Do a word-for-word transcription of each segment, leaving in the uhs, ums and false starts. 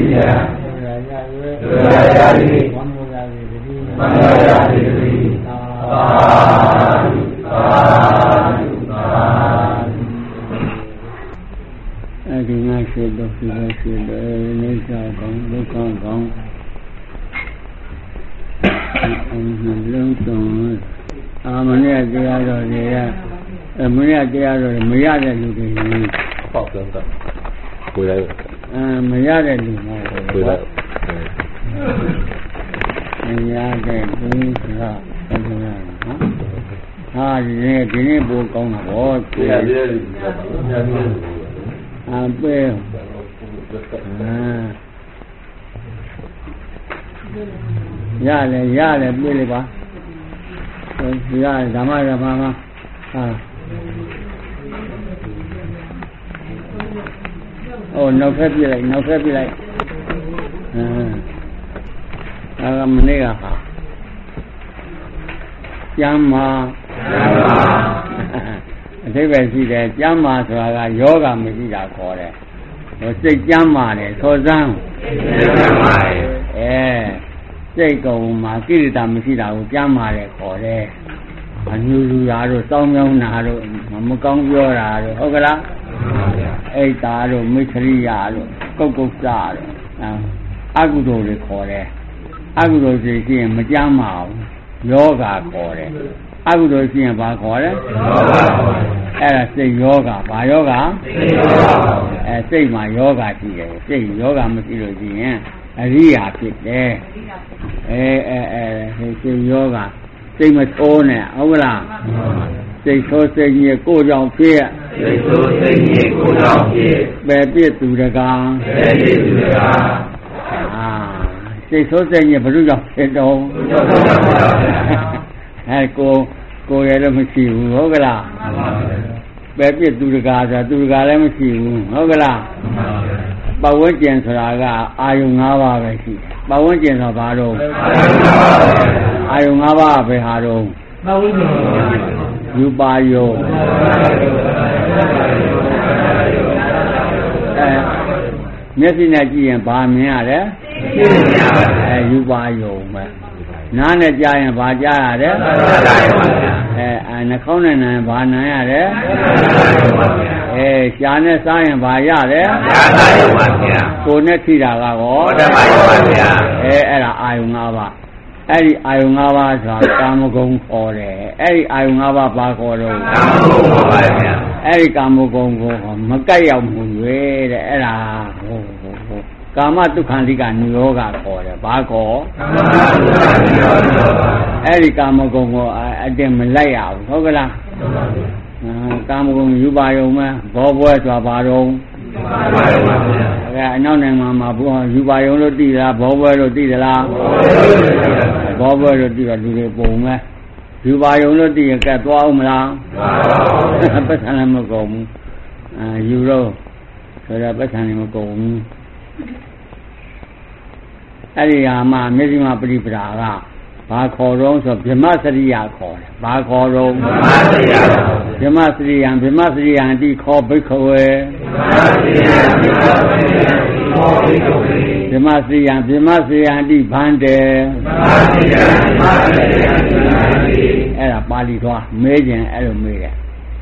ယံဒုရယာတိဝန္ဒယာတိတိဝန္ဒယာတိတိသာသာသာအဲဒီငါရှိတော့ဒီလိုရှိတယ်နေစာကောင်းဒုက္ခကောင်းအင်းလုံးစုံအာမနေ့တရားတော်တွေကအမနေ့တရားတော်တွေမရတဲ့လူတွေပေါက်တော့ကိုယ်လိုက်အဲမရတဲ့လူမဟုတ်ဘူးကိုယ်လိုက်မရတဲ့လူကဘယ်လိုလဲနော်ဟာဒီနေ့ဒီနေ့ပိုကောင်းတာဗောတရားပြည့်အပဲရတယ်ရတယ်ပြေးလိုက်ပါရတယ်ဓမ္မဓမ္မမှာဟာအိုးနောက်ဖက်ပြလိုက်နောက်ဖက်ပြလိုက်ဟမ်အဲမနေ့ကဟာကျမ်းမာကျမ်းမာအတိပ္ပယ်ရှိတယ်ကျမ်းမာဆိုတာကယောဂမရှိတာခေါ်တယ်ဟိုစိတ်ကျမ်းမာတယ်သောစမ်းစိတ်ကျမ်းမာတယ်အဲစိတ်ကုံမှာကိရိတာမရှိတာကိုကျမ်းမာတယ်ခေါ်တယ်အညူလူရာတို့စောင်းမြောင်းနာတို့မကောင်းပြောတာတို့ဟုတ်ကလားအိတ်တာတို့မိခရိယာတို့ကုတ်ကုတ်စာတို့အကုသိုလ်တွေခေါ်တယ်အကုသိုလ်ရှိရင်မကျမ်းမာဘူးယောဂခေါ်တယ်အကုသိုလ်ရှိရင်ဘာခေါ်လဲယောဂခေါ်တယ်အဲ့ဒါစိတ်ယောဂဘာယောဂစိတ်ယောဂအဲစိတ်မှာယောဂရှိတယ်စိတ်ယောဂမရှိလို့ရှိရင်အရိယာဖြစ်တယ်အဲအဲအဲစိတ်ယောဂစိတ်မထိုးနဲ့ဟုတ်ကလားစိတ်ထိုးစိတ်ကြီးကိုယ်ကြောင့်ဖြစ်စိတ်ထိုးစိတ်ကြီးကိုယ်ကြောင့်ဖြစ်ပဲပြည့်သူတကားပဲပြည့်သူတကားအာစိတ်ထိုးစိတ်ကြီးဘယ်လိုကြောင့်ဖြစ်တော့အဲကိုကိုရလည်းမရှိဘူးဟုတ်ကလားပဲပြည့်သူတကားဆိုတာသူတကားလည်းမရှိဘူးဟုတ်ကလားပတ်ဝန်းကျင်ဆိုတာကအာယုံ၅ပါးပဲရှိတယ်ပတ်ဝန်းကျင်ဆိုတာဘာတော့အာယုံ၅ပါးပဲဟာတော့ပတ်ဝန်းကျင်ယူပါယုံအဲမျက်စိနဲ့ကြည့်ရင်ဘာမြင်ရလဲအဲယူပါယုံပဲနားနဲ့ကြားရင်ဘာကြားရတယ်အဲနှာခေါင်းနဲ့နားရင်ဘာနားရတယ်အဲရှားနဲ့စားရင်ဘာရတယ်ရှားစားရုံပါဗျာကိုယ်နဲ့ထိတာကရောဟုတ်တယ်ပါဗျာအဲအဲ့ဒါအာယုံ၅ပါးအဲ့ဒီအာယုံ၅ပါးဆိုတာကာမဂုဏ်ခေါ်တယ်အဲ့ဒီအာယုံ၅ပါးဘာခေါ်တော့ကာမဂုဏ်ခေါ်ပါဗျာအဲ့ဒီကာမဂုဏ်ကိုမကတ်ရောက်မှုရွေးတဲ့အဲ့ဒါဟိုဟိုဟိုကာမတုခန္တိကနိရောဂခေါ်တယ်ဘာခေါ်ကာမတုခန္တိကနိရောဂအဲ့ဒီကာမဂုဏ်ကိုအတင်မလိုက်ရဘူးဟုတ်ကလားဟုတ်ပါဘူးကာမဂုဏ်ယူပါယုံမဲ့ဘောပွဲဆိုတာဘာတော့ဘာပါယုံပါဗျာအဲအနောက်နိုင်ငံမှာဘောယူပါယုံလို့တည်လားဘောပွဲလို့တည်သလားဘောပွဲလို့တည်တော့လူတွေပုံမဲ့ယူပါယုံလို့တည်ရင်ကတ်သွားအောင်မလားမှန်ပါဘူးပတ်စံလည်းမကုန်ဘူးအဲယူတော့ဆိုတော့ပတ်စံလည်းမကုန်ဘူးအဲ့ဒီဟာမှမျက်စိမှာပရိပဒါကဘာခေါ်တော့ဆိုဗြဟ္မစရိယာခေါ်တယ်ဘာခေါ်တော့ဗြဟ္မစရိယာဗြဟ္မစရိယံဗြဟ္မစရိယံတိခေါ်ဘိက္ခဝေဗြဟ္မစရိယံဗြဟ္မစရိယံတိဗန္တေအဲ့ဒါပါဠိတော်မေးခြင်းအဲ့လိုမေးတယ်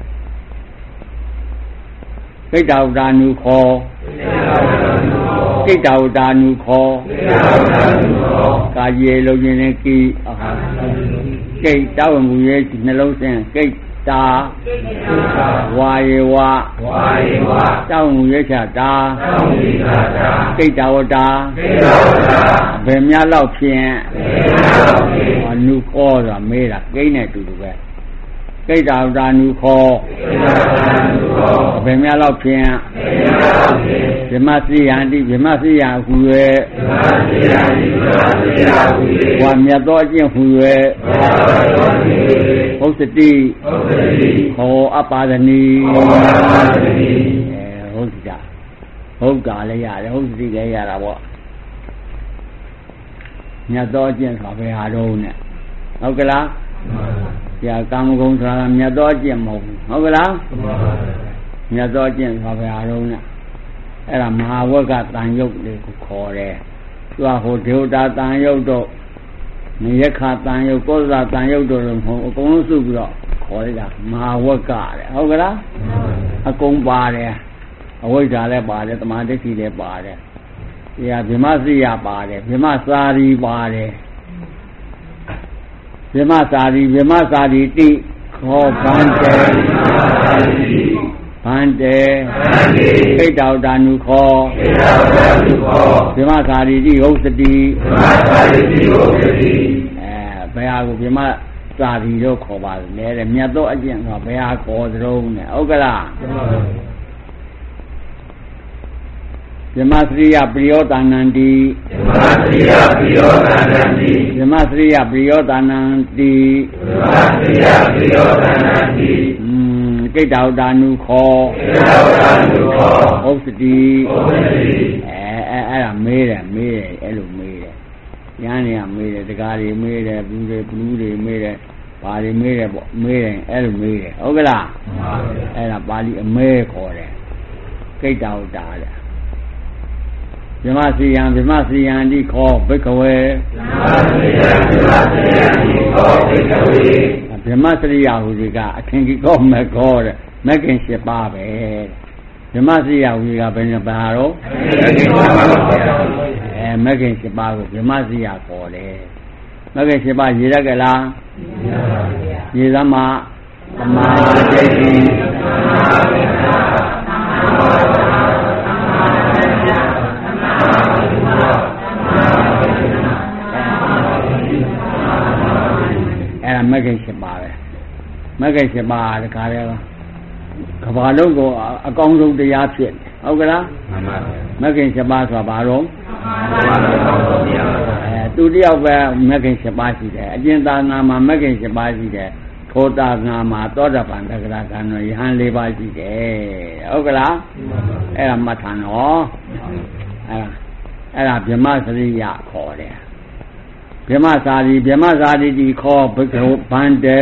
ကိတ္တဝတ္တနုခောကိတ္တဝတ္တနုခောကာယေလုံးခြင်းနဲ့ကိကိတ္တဝမူရဲ့နှလုံးစင်းကိတ္တာဝါယေဝဝါယေဝတောင်းမူရဲ့ချတာတောင်းမူရဲ့ချတာကိတ္တဝတ္တကိတ္တဝတ္တဘယ်များလောက်ဖြင့်ဘယ်များလောက်ဖြင့်အနုခောဆိုတာမေးတာကိန်းနဲ့တူတူပဲကိတ္တဝတ္တနုခောဘယ်များလောက်ဖြင့်ဗြဟ္မစရိယံတိဗြဟ္မစရိယံဟူ၍ဝါမြတ်သောအကျင့်ဟူ၍ဟုတ်စတိဟောအပ္ပါဒနီအဲဟုတ်ကြဟုတ်ကလည်းရတယ်ဟုတ်စတိလည်းရတာပေါ့မြတ်သောအကျင့်ဆိုတာဘယ်ဟာတော့နဲ့ဟုတ်ကလားဆရာကာမဂုဏ်ဆိုတာမြတ်သောအကျင့်မဟုတ်ဘူးဟုတ်ကလားမြတ်သောအကျင့်ဆိုတာဘယ်ဟာတော့နဲ့အဲ့ဒါမဟာဝက်ကတန်ယုတ်လေးကိုခေါ်တယ်သူကဟိုဒေဝတာတန်ယုတ်တော့နိယခတန်ယုတ်ကောဇာတန်ယုတ်တို့လုံးအကုန်လုံးစုပြီးတော့ခေါ်လိုက်တာမဟာဝက်ကတဲ့ဟုတ်ကလားအကုန်ပါတယ်အဝိဇ္ဇာလည်းပါတယ်တမာဒိဋ္ဌိလည်းပါတယ်ဒီဟာဗြဟ္မစိယပါတယ်ဗြဟ္မစာရီပါတယ်ဗြဟ္မစာရီဗြဟ္မစာရီတိခောဗန္တေဗန္တေခိတ္တောတာနုခောဗြဟ္မစာရီတိဟုတ်စတိဗြဟ္မစာရီတိဟုတ်စတိအဲဘယ်ဟာကိုဗြဟ္မစာရီတို့ခေါ်ပါလဲတဲ့မြတ်သောအကျင့်ကဘယ်ဟာခေါ်သရုံးနဲ့ဟုတ်ကလားဗြဟ္မစရိယပရိယောတာနန္တိဗြဟ္မစရိယပရိယောတာနန္တိဗြဟ္မစရိယပရိယောတာနန္တိဗြဟ္မစရိယပရိယောတာနန္တိอืมကိတ္တောတာနုခောကိတ္တောတာနုခောဟုတ်စတိဟုတ်စတိအဲအဲအဲ့ဒါမေးတယ်မေးတယ်အဲ့လိုမေးတယ်ရဟန်းတွေကမေးတယ်တကားတွေမေးတယ်ဘူးတွေဘူးတွေမေးတယ်ဘာတွေမေးတယ်ပေါ့မေးတယ်အဲ့လိုမေးတယ်ဟုတ်ကလားမှန်ပါဗျာအဲ့ဒါပါဠိအမဲခေါ်တယ်ကိတ္တောတာတဲ့ဗြဟ္မစီယံဗြဟ္မစီယံတိခောဘိက္ခဝေဗြဟ္မစီယံဗြဟ္မစီယံတိခောဘိက္ခဝေဗြဟ္မစရိယဟူဒီကအထင်ကြီးကောမကောတဲ့မဂ်ခင်၈ပါးပဲဗြဟ္မစရိယဟူဒီကဘယ်နှပါတော့မဂ်ခင်၈ပါးအဲမဂ်ခင်၈ပါးကိုဗြဟ္မစရိယခေါ်တယ်မဂ်ခင်၈ပါးရေးရကြလားရေးသမသမာဓိဋ္ဌိသမာဝိသအဲ့ဒါမဂ္ဂင်၈ပါးပဲမဂ္ဂင်၈ပါးတခါတည်းကဘာလုံးကိုအကောင်းဆုံးတရားဖြစ်ဟုတ်ကလားမှန်ပါဗျာမဂ္ဂင်၈ပါးဆိုတာဘာတော့အဲသူတယောက်ပဲမဂ္ဂင်၈ပါးရှိတယ်အကျဉ်းသာငါမှာမဂ္ဂင်၈ပါးရှိတယ်သောတာငါမှာသောတာပန်တဂရကံတို့ယဟန်၄ပါးရှိတယ်ဟုတ်ကလားအဲ့ဒါမှတ်ထားနော်အဲ့ဒါအဲ့ဒါဗြဟ္မစရိယခေါ်တယ်ဗြဟ္မစာရီဗြဟ္မစာရီတိခောဘိက္ခဝဗန္တေ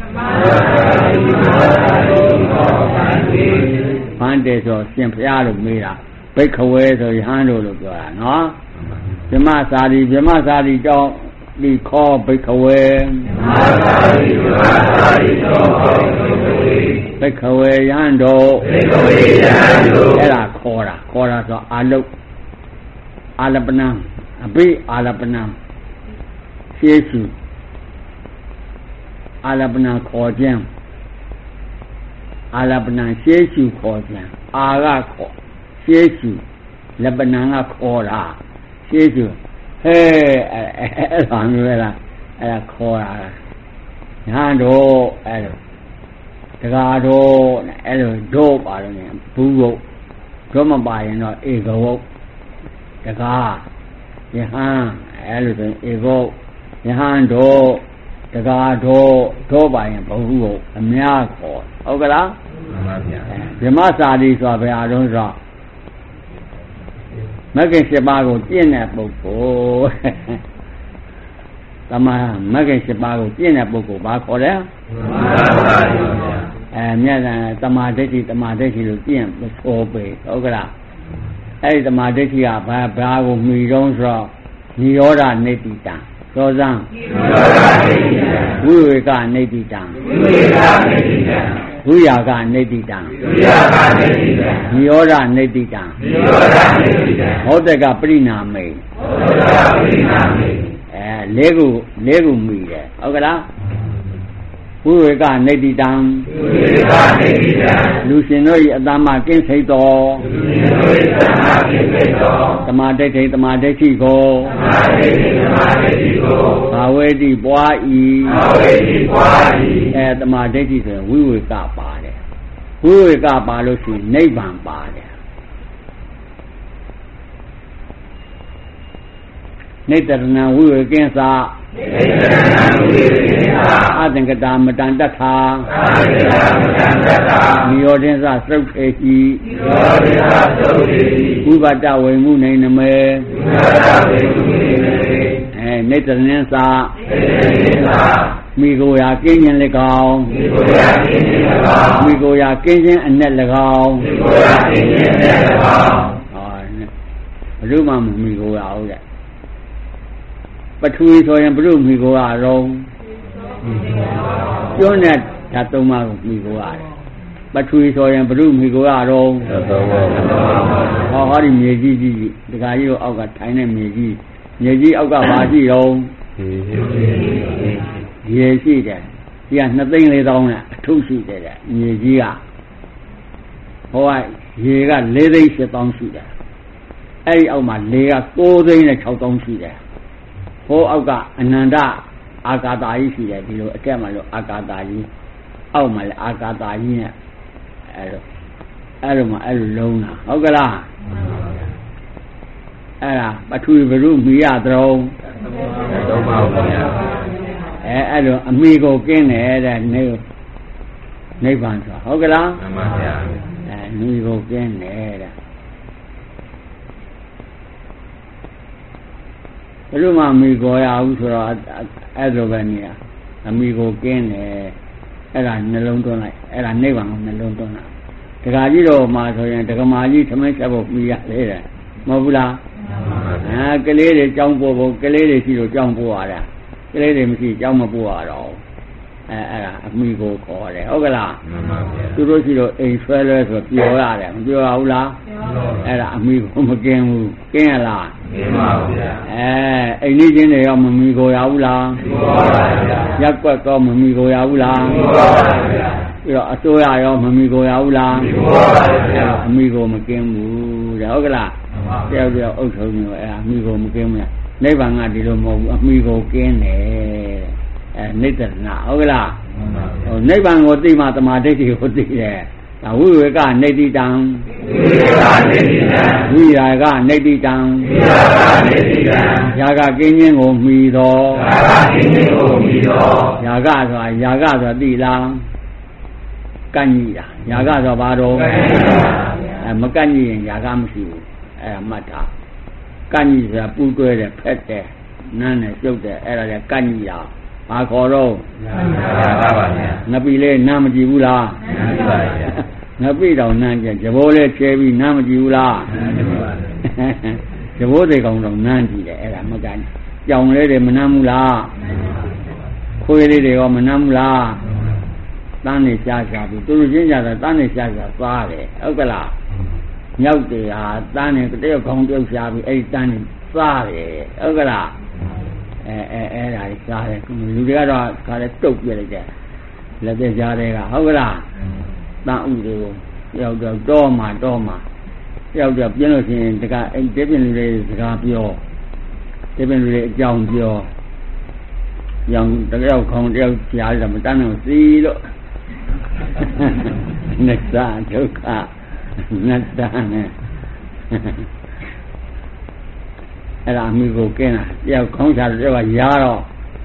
ဗန္တေဆိုရှင်ဘုရားလို့မေးတာဘိက္ခဝေဆိုယဟန်တို့လို့ပြောတာနော်ဗြဟ္မစာရီဗြဟ္မစာရီတောင်းဒီခောဘိက္ခဝေဗြဟ္မစာရီဗြဟ္မစာရီတောင်းဘိက္ခဝေယဟန်တို့ဘိက္ခဝေယဟန်တို့အဲ့ဒါခေါ်တာခေါ်တာဆိုအာလုတ်အာလပနံအဘိအာလပနံရှေးစုအာလပနံခေါ်ခြင်းအာလပနံရှေးစုခေါ်ခြင်းအာကခေါ်ရှေးစုလပနံကခေါ်တာရှေးစုဟဲအဲ့ဒါမျိုးလားအဲ့ဒါခေါ်တာညာတော့အဲ့လိုတကားတော့အဲ့လိုတော့ပါတော့နေဘူးဘုတ်တော့မပါရင်တော့ဧကဝုတ်တကားယဟန်အဲ့လိုဆိုဧကဝုတ်ယဟန်တို့တကားတို့တို့ပါရင်ဘုဟုကိုအများခေါ်ဟုတ်ကလားမှန်ပါဗျာဗြဟ္မစာရီဆိုတာဘယ်အားလုံးဆိုမဂ္ဂင်၈ပါးကိုကျင့်တဲ့ပုဂ္ဂိုလ်တမန်မဂ္ဂင်၈ပါးကိုကျင့်တဲ့ပုဂ္ဂိုလ်ဘာခေါ်လဲမှန်ပါဗျာအဲမြတ်တမာဒိဋ္ဌိတမာဒိဋ္ဌိလို့ကျင့်ဆိုပေဟုတ်ကလားအဲ့ဒီတမာဒိဋ္ဌိကဘာဘာကိုမှီတော့ဆိုတော့နိရောဓနိတ္တိတံသောဇံဝိဝေကနေတိတံဝိဝေကနေတိတံဝိယာကနေတိတံဝိယာကနေတိတံနိရောဓနေတိတံနိရောဓနေတိတံဟောတကပရိနာမေဟောတကပရိနာမေအဲလေးခုလေးခုမိတယ်ဟုတ်ကလားဝိဝေကနေတိတံဝိဝေကနေတိတံလူရှင်တို့၏အတ္တမကင်းစိတ်တော်လူရှင်တို့၏အတ္တမကင်းစိတ်တော်သမာဓိဋ္ဌိသမာဓိဋ္ဌိကိုသမာဓိဋ္ဌိသမာဓိဋ္ဌိကိုဘာဝေတိပွားဤဘာဝေတိပွားဤအဲသမာဓိဋ္ဌိဆိုရင်ဝိဝေကပါတယ်ဝိဝေကပါလို့ရှိရင်နိဗ္ဗာန်ပါတယ်နေတရဏဝိဝေကင်းစာအသင်္ကတာမတန်တထာနိယောဒင်းစသုတ်ထေတိဥပတဝိမှုနေနမေအဲနေတရဏစာမိကိုရာကင်းခြင်း၎င်းမိကိုရာကင်းခြင်းအနက်၎င်းမိကိုရာကင်းခြင်းအနက်၎င်းဩဘယ်သူမှမမီကိုရဘူးတဲ့ပထဝီဆိုရင်ဘယ်သူမီကိုရတော့ကျွန်းနဲ့ဓာတ်သုံးပါးကိုမီကိုရတယ်ပထဝီဆိုရင်ဘယ်သူမီကိုရတော့ဟောဟောဒီမြေကြီးကြီးဒကာကြီးတို့အောက်ကထိုင်နေမြေကြီးမြေကြီးအောက်ကဘာရှိတော့ရေရှိတယ်ဒီကနှစ်သိန်းလေးသောင်းနဲ့အထုရှိတယ်တဲ့မြေကြီးကဟောကရေကလေးသိန်းရှစ်သောင်းရှိတယ်အဲ့ဒီအောက်မှာလေကကိုးသိန်းနဲ့ခြောက်သောင်းရှိတယ်ဟောအောက်ကအနန္တအာကာတာကြီးရှိတယ်ဒီလိုအထက်မှာလို့အာကာတာကြီးအောက်မှာလည်းအာကာတာကြီးနဲ့အဲ့လိုအဲ့လိုမှအဲ့လိုလုံးတာဟုတ်ကလားအဲ့ဒါပထဝီဘရုမိယသရုံသုံးပါဘူးဗျာအဲအဲ့လိုအမိကိုကင်းတယ်တဲ့နေနိဗ္ဗာန်ဆိုဟုတ်ကလားမှန်ပါဗျာအဲမိကိုကင်းတယ်တဲ့ဘယ်လိုမှမိကိုရဘူးဆိုတော့အဲ့လိုပဲနေရအမိကိုကင်းတယ်အဲ့ဒါနှလုံးသွင်းလိုက်အဲ့ဒါနိဗ္ဗာန်ကိုနှလုံးသွင်းတာဒကာကြီးတော်မှာဆိုရင်ဒကမာကြီးထမင်းချက်ဖို့မိရလေတဲ့မဟုတ်ဘူးလားအဲကလေးတွေကြောင်းပို့ဖို့ကလေးတွေရှိလို့ကြောင်းပို့ရတာကလေးတွေမရှိကြောင်းမပို့ရတော့အဲအဲ့ဒါအမိကိုခေါ်တယ်ဟုတ်ကလားမှန်ပါဗျာသူတို့ရှိလို့အိမ်ဆွဲလဲဆိုပျော်ရတယ်မပျော်ရဘူးလားအဲ့ဒါအမိကိုမကင်းဘူးကင်းရလားကင်းပါဗျာအဲအိမ်ကြီးချင်းတွေရောမမီကိုရဘူးလားမီကိုပါဗျာရက်ကွက်တော့မမီကိုရဘူးလားမီကိုပါဗျာပြီးတော့အစိုးရရောမမီကိုရဘူးလားမီကိုပါဗျာအမိကိုမကင်းဘူးတဲ့ဟုတ်ကလားတယောက်တယောက်အုပ်ထုံနေအဲ့အမိကိုမကင်းဘူးနိဗ္ဗာန်ကဒီလိုမဟုတ်ဘူးအမိကိုကင်းတယ်အဲနိတ္တနာဟုတ်ကလားဟိုနိဗ္ဗာန်ကိုသိမှသမာဓိကိုသိတယ်ဒါဝိဝေကနေတိတံဝိဝေကနေတိတံဝိရာကနေတိတံဝိရာကနေတိတံຢာကကင်းခြင်းကိုမှီတော်ຢာကကင်းခြင်းကိုမှီတော်ຢာကဆိုတာຢာကဆိုတာသိလားကန့်ကြီးတာຢာကဆိုတာဘာတော့အဲမကန့်ကြီးရင်ຢာကမရှိဘူးအဲမှတ်တာကန့်ကြီးဆိုတာပူးတွဲတယ်ဖက်တယ်နမ်းတယ်ပြုတ်တယ်အဲ့ဒါလည်းကန့်ကြီးတာဘာခေါ်တော့ပါပါဗျာငပိလေးနားမကြည့်ဘူးလားနားကြည့်ပါဗျာငပိတောင်နားကြကြဘိုးလေးချဲပြီးနားမကြည့်ဘူးလားနားကြည့်ပါဗျာကြဘိုးတွေကောင်တော့နားကြည့်တယ်အဲ့ဒါမကန်ကြောင်လေးတွေမနားဘူးလားခွေးလေးတွေရောမနားဘူးလားတန်းနေရှားရှားပြီးသူတို့ချင်းကြတာတန်းနေရှားရှားသွားတယ်ဟုတ်ကလားမြောက်တွေဟာတန်းနေတယောက်ခေါင်းတယောက်ရှားပြီးအဲ့ဒီတန်းနေသွားတယ်ဟုတ်ကလားအဲအဲအဲ့ဒါကြီးစားတယ်လူတွေကတော့ခါလဲတုတ်ပြလိုက်တယ်လက်သက်ကြားတွေကဟုတ်ကလားတန်ဥတွေကိုရောက်တော့တော့မှတော့မှရောက်တော့ပြင်းလို့ရှိရင်တကအဲ့ဒီပြင်လူတွေစကားပြောဒီပြင်လူတွေအကြောင်းပြောရောင်တယောက်ခေါင်းတယောက်ကြားတယ်မတန်းတော့စီလို့နစ္စဒုက္ခနတ္တနဲ့အဲ့ဒါအမိကိုကင်းတာတယောက်ခေါင်းချတယ်တယောက်ကရားတော့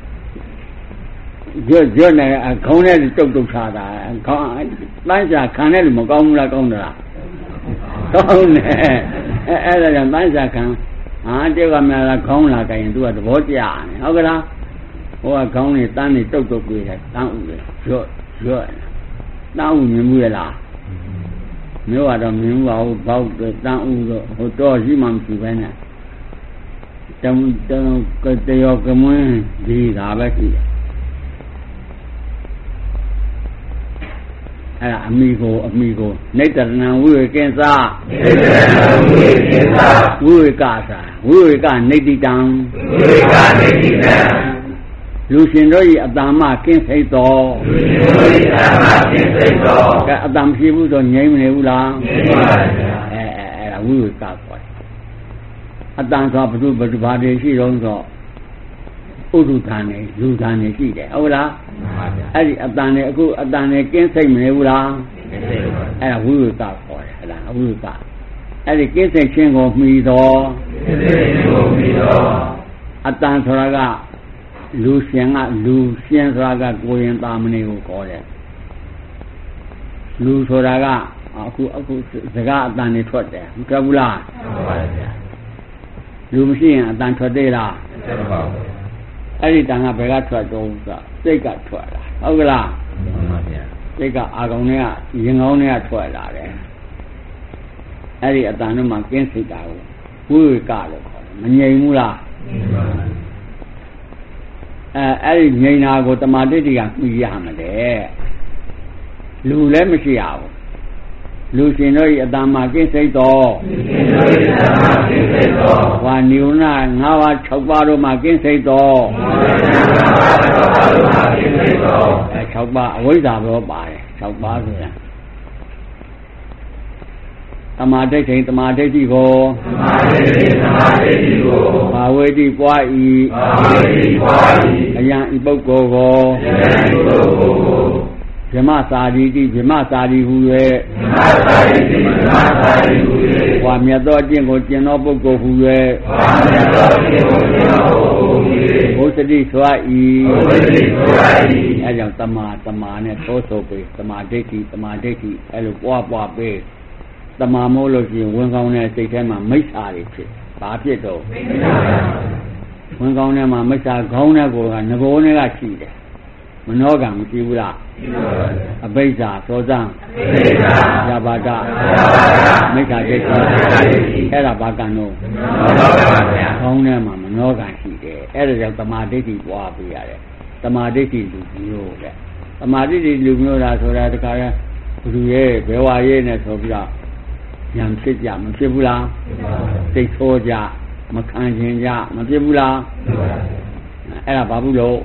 ရွတ်ရွတ်နေခေါင်းနဲ့တုတ်တုတ်ချတာခေါင်းတန်းချခံတဲ့လူမကောင်းဘူးလားကောင်းသလားကောင်းတယ်အဲအဲ့ဒါကြောင့်တန်းချခံဟာတယောက်ကများလားခေါင်းလာကြရင်သူကသဘောကျတယ်ဟုတ်ကလားဟိုကခေါင်းနဲ့တန်းနဲ့တုတ်တုတ်ပြေးတယ်တန်းဥတယ်ရွတ်ရွတ်တန်းဥမြင်မှုရလားမျိုးကတော့မြင်မှုပါဘူးဘောက်တန်းဥတော့ဟိုတော့ရှိမှမရှိပဲနဲ့တံတံကတယောကမင်းဒီဒါပဲရှိတယ်အဲ့ဒါအမိကိုအမိကိုနိတ္တရဏဝိဝေကင်းစားနိတ္တရဏဝိဝေကင်းစားဝိဝေကသာဝိဝေကနိတိတံဝိဝေကနိတိတံလူရှင်တို့၏အတ္တမကင်းစိတ်တော်လူရှင်တို့၏အတ္တမကင်းစိတ်တော်ကဲအတ္တမရှိဘူးဆိုငြိမ်းမနေဘူးလားငြိမ်းပါပါဗျာအဲအဲအဲ့ဒါဝိဝေကခေါ်တယ်အတန်ဆိုဘုသူဘဘာတွေရှိတော့ဆိုဥဒုဌာန်နေလူဌာန်နေရှိတယ်ဟုတ်လားမှန်ပါဗျာအဲ့ဒီအတန်နေအခုအတန်နေကင်းစိတ်မနေဘူးလားကင်းစိတ်ပါအဲ့ဒါဝိဝေကခေါ်တယ်ဟလားဝိဝေကအဲ့ဒီကင်းစိတ်ချင်းကိုမှီတော်ကင်းစိတ်ချင်းကိုမှီတော်အတန်ဆိုတာကလူရှင်ကလူရှင်ဆိုတာကကိုရင်သားမဏေကိုခေါ်တယ်လူဆိုတာကအခုအခုစကားအတန်နေထွက်တယ်မကဘူးလားမှန်ပါဗျာလူမရှိရင်အတန်ထွက်သေးလားထွက်ပါဘူးအဲ့ဒီတန်ကဘယ်ကထွက်တော့ဆိုစိတ်ကထွက်လာဟုတ်ကလားမှန်ပါဗျာစိတ်ကအာကောင်တွေကရင်ကောင်းတွေကထွက်လာတယ်အဲ့ဒီအတန်တို့မှကင်းစိတ်တာကိုဝိဝေကလို့ခေါ်တယ်မငြိမ်ဘူးလားအဲအဲ့ဒီငြိမ်တာကိုတမာဒိဋ္ဌိကပြီးရမှာတဲ့လူလည်းမရှိရဘူးလူရှင်တို့ဤအတ္တမှာကိစိတ်တော်ဝါနိဝရဏ၅ပါး၆ပါးတို့မှာကိစိတ်တော်အဲ၆ပါးအဝိဇ္ဇာဘောပါတယ်၆ပါးဆိုတာတမာဒိဋ္ဌိတမာဒိဋ္ဌိကိုတမာဒိဋ္ဌိတမာဒိဋ္ဌိကိုဘာဝေတိပွားဤဘာဝေတိပွားဤအယံဤပုဂ္ဂိုလ်ကိုအယံဤပုဂ္ဂိုလ်ကိုဗြဟ္မစာရီတိဗြဟ္မစာရီဟူ၍ဗြဟ္မစာရီတိဗြဟ္မစာရီဟူ၍ဝါမြတ်သောအကျင့်ကိုကျင့်သောပုဂ္ဂိုလ်ဟူ၍ဝါမြတ်သောအကျင့်ကိုကျင့်သောပုဂ္ဂိုလ်ဟူ၍ဘုသတိစွာဤဘုသတိစွာဤအဲကြောင့်တမာတမာနဲ့သောဆိုပေတမာဒိဋ္ဌိတမာဒိဋ္ဌိအဲလိုပွားပွားပေတမာမို့လို့ရှိရင်ဝင်ကောင်းတဲ့စိတ်ထဲမှာမိစ္ဆာတွေဖြစ်ဘာဖြစ်တော့ဝင်ကောင်းတဲ့မှာမိစ္ဆာခေါင်းတဲ့ကိုကငကိုးနဲ့ကရှိတယ်မနောကံမရှိဘူးလားအဘိဓါသောဇံယဘာဒမိစ္ဆာဒိဋ္ဌိအဲ့ဒါဘာကံလို့ခေါင်းထဲမှာမနောကံရှိတယ်အဲ့ဒါကြောင့်တမာဒိဋ္ဌိပွားပေးရတယ်တမာဒိဋ္ဌိလူမျိုးတဲ့တမာဒိဋ္ဌိလူမျိုးလားဆိုတာတခါလဲဘလူရဲ့ဘယ်ဝါရဲ့နဲ့ဆိုပြီးတော့ဉာဏ်ဖြစ်ကြမဖြစ်ဘူးလားစိတ်ဆိုးကြမခံခြင်းကြမဖြစ်ဘူးလားအဲ့ဒါဘာဘူးလို့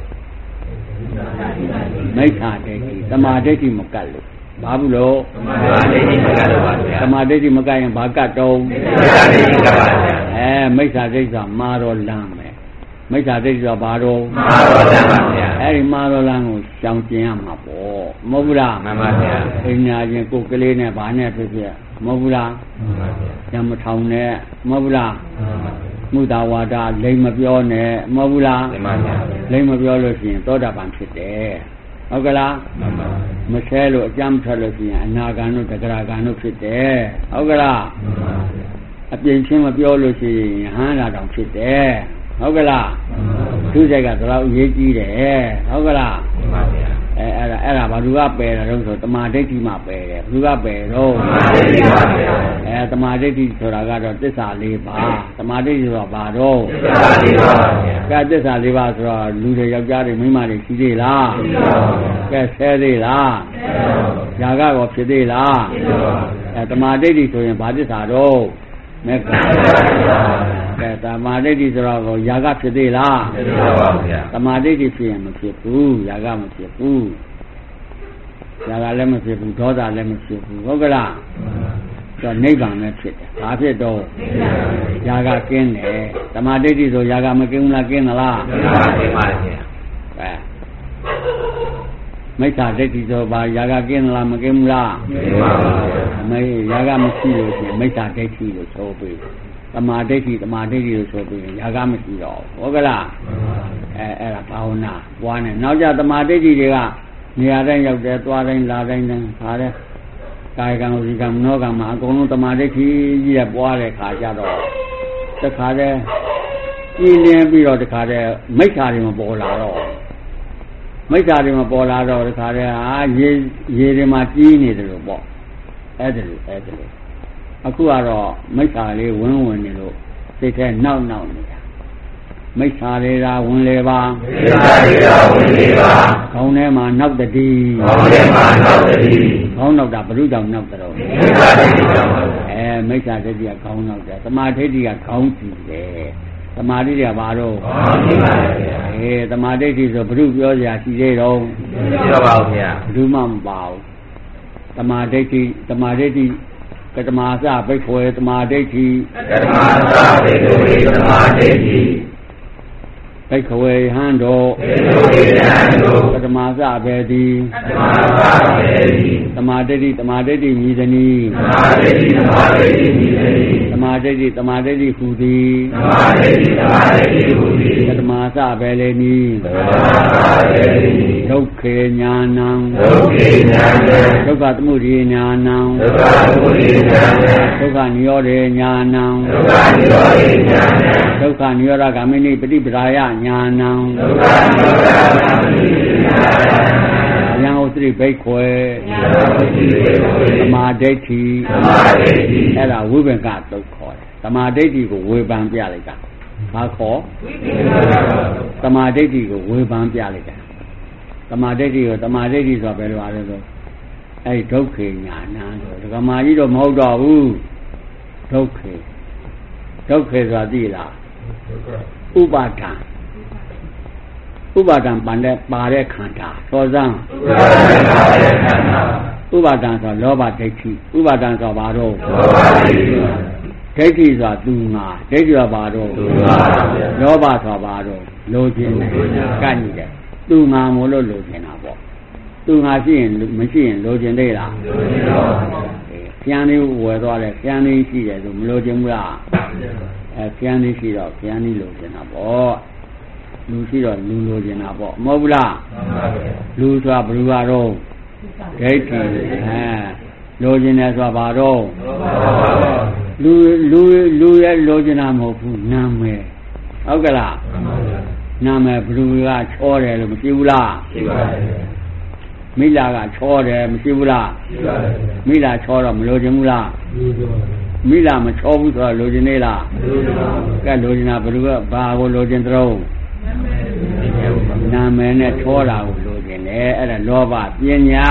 မိစ္ဆာဒိဋ္ဌိတမာဒိဋ္ဌိမကတ်လို့ဘာဘူးလို့တမာဒိဋ္ဌိမကတ်လို့ပါဗျာတမာဒိဋ္ဌိမကတ်ရင်ဘာကတ်တော့မိစ္ဆာဒိဋ္ဌိကပါဗျာအဲမိစ္ဆာဒိဋ္ဌိကမာတော်လမ်းမယ်မိစ္ဆာဒိဋ္ဌိကဘာတော့မာတော်လမ်းပါဗျာအဲ့ဒီမာတော်လမ်းကိုရှောင်ကျင်ရမှာပေါ့မဟုတ်ဘူးလားမှန်ပါဗျာအညာချင်းကိုယ်ကလေးနဲ့ဘာနဲ့ဖြစ်ဖြစ်မဟုတ်ဘူးလားမှန်ပါဗျာညမထောင်နဲ့မဟုတ်ဘူးလားမှန်ပါမုဒ္ဒဝါဒလိမ့်မပြောနဲ့မဟုတ်ဘူးလားမှန်ပါဗျာလိမ့်မပြောလို့ရှိရင်သောတာပန်ဖြစ်တယ်ဟုတ်ကလားမှန်ပါမဆဲလို့အကြမ်းထွက်လို့ရှိရင်အနာဂံတို့တဂရဂံတို့ဖြစ်တယ်ဟုတ်ကလားမှန်ပါအပြင်ချင်းမပြောလို့ရှိရင်ဟန္တာတောင်ဖြစ်တယ်ဟုတ်ကလားသူစိတ်ကတော့အရေးကြီးတယ်ဟုတ်ကလားမှန်ပါဗျာအဲအဲ့ဒါအဲ့ဒါဘာလူကပယ်တယ်တော့ဆိုတမာဒိဋ္ဌိမှပယ်တယ်ဘလူကပယ်တော့တမာဒိဋ္ဌိပါဗျာအဲတမာဒိဋ္ဌိဆိုတာကတော့သစ္စာ၄ပါးတမာဒိဋ္ဌိဆိုတာဘာတော့သစ္စာ၄ပါးပါဗျာကဲသစ္စာ၄ပါးဆိုတော့လူတွေယောက်ျားတွေမိန်းမတွေရှိသေးလားရှိပါဘူးကဲဆဲသေးလားရှိပါဘူးຢာကရောဖြစ်သေးလားရှိပါဘူးအဲတမာဒိဋ္ဌိဆိုရင်ဘာသစ္စာတော့မေကကဲတမာဒိဋ္ဌိဆိုတော့ຢာကဖြစ်သေးလားဖြစ်ပါဘူးဗျာတမာဒိဋ္ဌိဖြစ်ရင်မဖြစ်ဘူးຢာကမဖြစ်ဘူးຢာကလည်းမဖြစ်ဘူးဒေါသလည်းမဖြစ်ဘူးဟုတ်ကလားတော့နိဗ္ဗာန်လည်းဖြစ်တယ်ဘာဖြစ်တော့ຢာကကင်းတယ်တမာဒိဋ္ဌိဆိုຢာကမကင်းဘူးလားကင်းသလားကင်းပါပါဗျာအဲမိစ္ဆာဒိဋ္ဌိဆိုပါຢာကကင်းသလားမကင်းဘူးလားကင်းပါပါမေຢာကမရှိလို့ရှိရင်မိစ္ဆာဒိဋ္ဌိလို့ဆိုပြီးတမာဒိဋ္ဌိတမာဒိဋ္ဌိလို့ဆိုပြီးຢာကမရှိတော့ဟုတ်ကလားအဲအဲ့ဒါဘာဝနာပွားနေနောက်ကြတမာဒိဋ္ဌိတွေကနေရာတိုင်းရောက်တယ်သွားတိုင်းလာတိုင်းနဲ့ခါတဲ့ကာယကံဝစီကံမနောကံမှာအကုန်လုံးတမာဒိဋ္ဌိကြီးရပွားတဲ့ခါကြတော့တခါတဲ့ကြည်လင်းပြီးတော့တခါတဲ့မိစ္ဆာတွေမပေါ်လာတော့မိစ္ဆာတွေမပေါ်လာတော့တခါတဲ့ဟာရေရေတွေမှာကြီးနေတယ်လို့ပေါ့အဲ့ဒါလို့အဲ့ဒါလို့အခုကတော့မိစ္ဆာလေးဝင်းဝင်နေလို့စိတ်ထဲနောက်နောက်နေတာမိစ္ဆာတွေကဝင်လေပါမိစ္ဆာတွေကဝင်လေပါခေါင်းထဲမှာနောက်တတိခေါင်းထဲမှာနောက်တတိခေါင်းနောက်တာဘုရုကြောင့်နောက်တော့မိစ္ဆာဒိဋ္ဌိကြောင့်အဲမိစ္ဆာဒိဋ္ဌိကခေါင်းနောက်တယ်သမာဓိဋ္ဌိကခေါင်းကြည့်တယ်သမာဓိတွေကဘာတော့ခေါင်းကြည့်ပါဗျာအေးသမာဓိဋ္ဌိဆိုဘုရုပြောစရာရှိသေးတော့ပြောပါဦးဗျာဘုရုမှမပါဘူးသမာဓိဋ္ဌိသမာဓိဋ္ဌိကတမသဘိက္ခွေသမာဓိဋ္ဌိကတမသဘိက္ခွေသမာဓိဋ္ဌိဘိက္ခဝေဟံတော်ဘိက္ခဝေဟံတော်ကတမသဘေတိကတမသဘေတိသမာဓိဋ္ဌိသမာဓိဋ္ဌိမြည်သည်သမာဓိဋ္ဌိသမာဓိဋ္ဌိမြည်သည်သမာဓိဋ္ဌိသမာဓိဋ္ဌိဟူသည်သမာဓိဋ္ဌိသမာဓိဋ္ဌိဟူသည်ကတမသဘေလေနိကတမသဘေလေနိဒုက္ခေညာနံဒုက္ခေညာနံဒုက္ခသမုဒိညာနံဒုက္ခသမုဒိညာနံဒုက္ခနိရောဓေညာနံဒုက္ခနိရောဓေညာနံဒုက္ခနိရောဓဂามိနိပฏิပဒါယညာနံဒုက္ခနိရောဓဂามိနိပฏิပဒါယဉာဏ်ကိုတိဘိက္ခွေသမာဓိဋ္ဌိအဲ့ဒါဝိပင်ကတုတ်ခေါ်တယ်သမာဓိဋ္ဌိကိုဝေဖန်ပြလိုက်တာဘာခေါ်သမာဓိဋ္ဌိကိုဝေဖန်ပြလိုက်တာသမာဓိဋ္ဌိကိုသမာဓိဋ္ဌိဆိုဘယ်လိုအားလဲဆိုအဲ့ဒုက္ခေညာနာဆိုဒကမာကြီးတော့မဟုတ်တော့ဘူးဒုက္ခေဒုက္ခေဆိုတာသိလားဥပါဒံဥပါဒံပန်တဲ့ပါတဲ့ခန္ဓာသောစံဥပါဒံဆိုလောဘဒိဋ္ဌိဥပါဒံဆိုဘာတော့ဒိဋ္ဌိဆိုတာသူငါဒိဋ္ဌိဆိုတာဘာတော့လောဘဆိုတာဘာတော့လိုချင်တယ်ကန့်ညီတယ်သူငါမို့လို့လိုချင်တာပေါ့သူငါရှိရင်မရှိရင်လိုချင်သေးလားလိုချင်တော့ခရမ်းလေးဝယ်သွားတယ်ခရမ်းလေးရှိတယ်ဆိုမလိုချင်ဘူးလားအဲခရမ်းလေးရှိတော့ခရမ်းလေးလိုချင်တာပေါ့လူရှိတော့လူလိုချင်တာပေါ့မဟုတ်ဘူးလားလူဆိုတာဘယ်လိုပါတော့ဒိဋ္ဌိအဲလိုချင်တယ်ဆိုတာဘာတော့လူလူလူရဲ့လိုချင်တာမဟုတ်ဘူးနာမည်ဟုတ်ကလားနာမည်ဘယ်သူကချောတယ်လို့မရှိဘူးလားရှိပါတယ်မိလာကချောတယ်မရှိဘူးလားရှိပါတယ်မိလာချောတော့မလိုချင်ဘူးလားမိလာမချောဘူးဆိုတော့လိုချင်နေလားမလိုချင်ပါဘူးကဲလိုချင်တာဘယ်သူကဘာကိုလိုချင်သလုံးနာမည်နဲ့ချောတာကိုလိုချင်တယ်အဲ့ဒါလောဘပညာ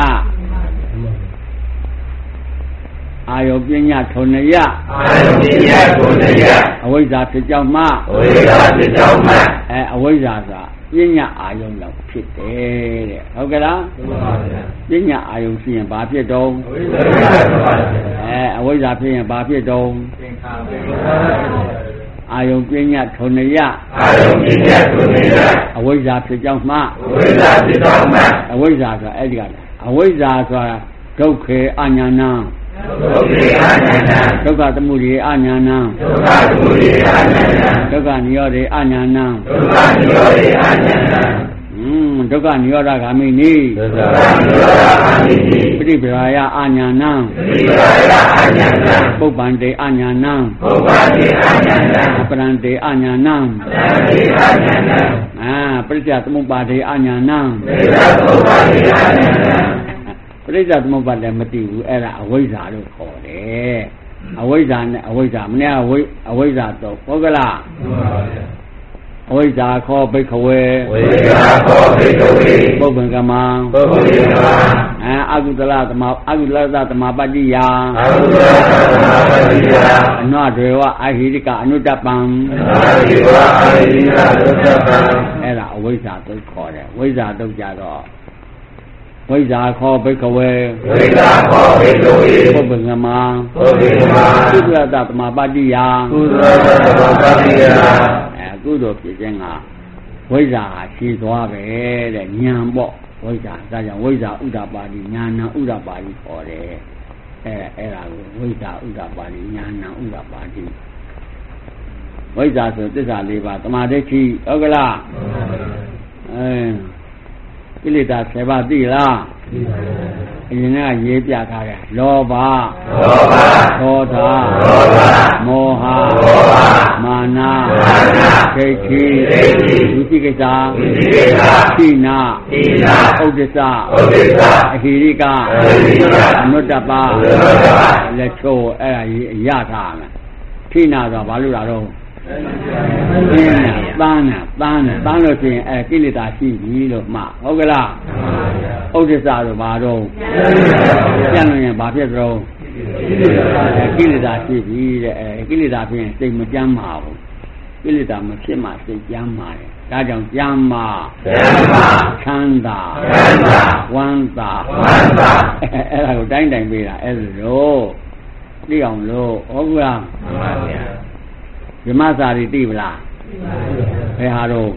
အာယောပညာထုံနရအာယောပညာထုံနရအဝိဇ္ဇာဖြစ်ကြောင်းမှအဝိဇ္ဇာဖြစ်ကြောင်းမှအဲအဝိဇ္ဇာဆိုတာပညာအာယုံလောက်ဖြစ်တယ်တဲ့ဟုတ်ကဲ့လားမှန်ပါဗျာပညာအာယုံရှိရင်ဘာဖြစ်တုံးအဝိဇ္ဇာဖြစ်ပါဗျာအဲအဝိဇ္ဇာဖြစ်ရင်ဘာဖြစ်တုံးသင်္ခါရအာယုံပညာထုံနရအာယုံပညာထုံနရအဝိဇ္ဇာဖြစ်ကြောင်းမှအဝိဇ္ဇာဖြစ်ကြောင်းမှအဝိဇ္ဇာဆိုတာအဲ့ဒီကလားအဝိဇ္ဇာဆိုတာဒုက္ခေအညာဏဒုက္ခေအညာဏဒုက္ခသမုဒိအညာဏဒုက္ခသမုဒိအညာဏဒုက္ခနိရောဓအညာဏဒုက္ခနိရောဓအညာဏอืมဒုက္ခနိရောဓဂ ामि နိဒုက္ခနိရောဓဂ ामि နိပฏิပဒါယအညာဏပฏิပဒါယအညာဏပုပ္ပန္တေအညာဏပုပ္ပန္တေအညာဏအပရံတေအညာဏအပရံတေအညာဏအာပရိစ္ဆသမုပ္ပါဒေအညာဏပရိစ္ဆသမုပ္ပါဒေအညာဏပရိစ္ဆသမုပ္ပါဒ်လည်းမသိဘူးအဲ့ဒါအဝိဇ္ဇာလို့ခေါ်တယ်အဝိဇ္ဇာနဲ့အဝိဇ္ဇာမနေ့အဝိအဝိဇ္ဇာတော့ဟုတ်ကလားမှန်ပါဗျာအဝိဇ္ဇာခောဘိက္ခဝေဝိဇ္ဇာခောဘိက္ခဝေပုပ္ပံကမံပုပ္ပံကမံအာအကုသလသမအကုသလသမပတ္တိယအကုသလသမပတ္တိယအနဒေဝအဟိရိကအနုတ္တပံအနဒေဝအဟိရိကအနုတ္တပံအဲ့ဒါအဝိဇ္ဇာတော့ခေါ်တယ်ဝိဇ္ဇာတော့ကြတော့ဝိဇ္ဇာခောဘိက္ခဝေဝိဇ္ဇာခောဘိက္ခဝေပုပ္ပံကမံပုပ္ပံကမံကုသလသမပတ္တိယကုသလသမပတ္တိယအဲကုသိုလ်ဖြစ်ခြင်းကဝိဇ္ဇာရှိသွားပဲတဲ့ဉာဏ်ပေါ့ဝိဇ္ဇာဒါကြောင့်ဝိဇ္ဇာဥဒ္ဒပါတိဉာဏဥဒ္ဒပါတိခေါ်တယ်အဲအဲ့ဒါကိုဝိဇ္ဇာဥဒ္ဒပါတိဉာဏဥဒ္ဒပါတိဝိဇ္ဇာဆိုသစ္စာလေးပါးသမာဓိဋ္ဌိဟုတ်ကလားအဲကိလေသာဆယ်ပါးသိလားသိပါဘူးအရင်ကရေးပြထားတယ်လောဘလောဘဒေါသဒေါသမောဟမောဟမာနမာနဒိဋ္ဌိဒိဋ္ဌိဝိသိကိစ္စဝိသိကိစ္စသီနာသီနာဥဒ္ဒစ္စဥဒ္ဒစ္စအဟိရိကအဟိရိကအနုတ္တပအနုတ္တပလက်ချိုးအဲ့ဒါကြီးရထားမယ်သီနာဆိုဘာလို့လာတော့သင်နာပန်းနာပန်းနာပန်းလို့ဆိုရင်အဲကိလေသာရှိပြီလို့မှဟုတ်ကလားဥဒ္ဒစ္စဆိုဘာတော့ပြန်လို့ရင်ဘာဖြစ်တော့ကိလေသာရှိပြီတဲ့အဲကိလေသာဖြစ်ရင်စိတ်မကြမ်းပါဘူးကိလေသာမဖြစ်မှစိတ်ကြမ်းပါတယ်ဒါကြောင့်ကြမ်းမှကြမ်းမှချမ်းသာချမ်းသာဝမ်းသာဝမ်းသာအဲ့ဒါကိုတိုင်းတိုင်းပေးတာအဲ့လိုသိအောင်လို့ဟုတ်ကလားမှန်ပါဗျာဓမ္မစာရီသိပလားဘယ်ဟာတော့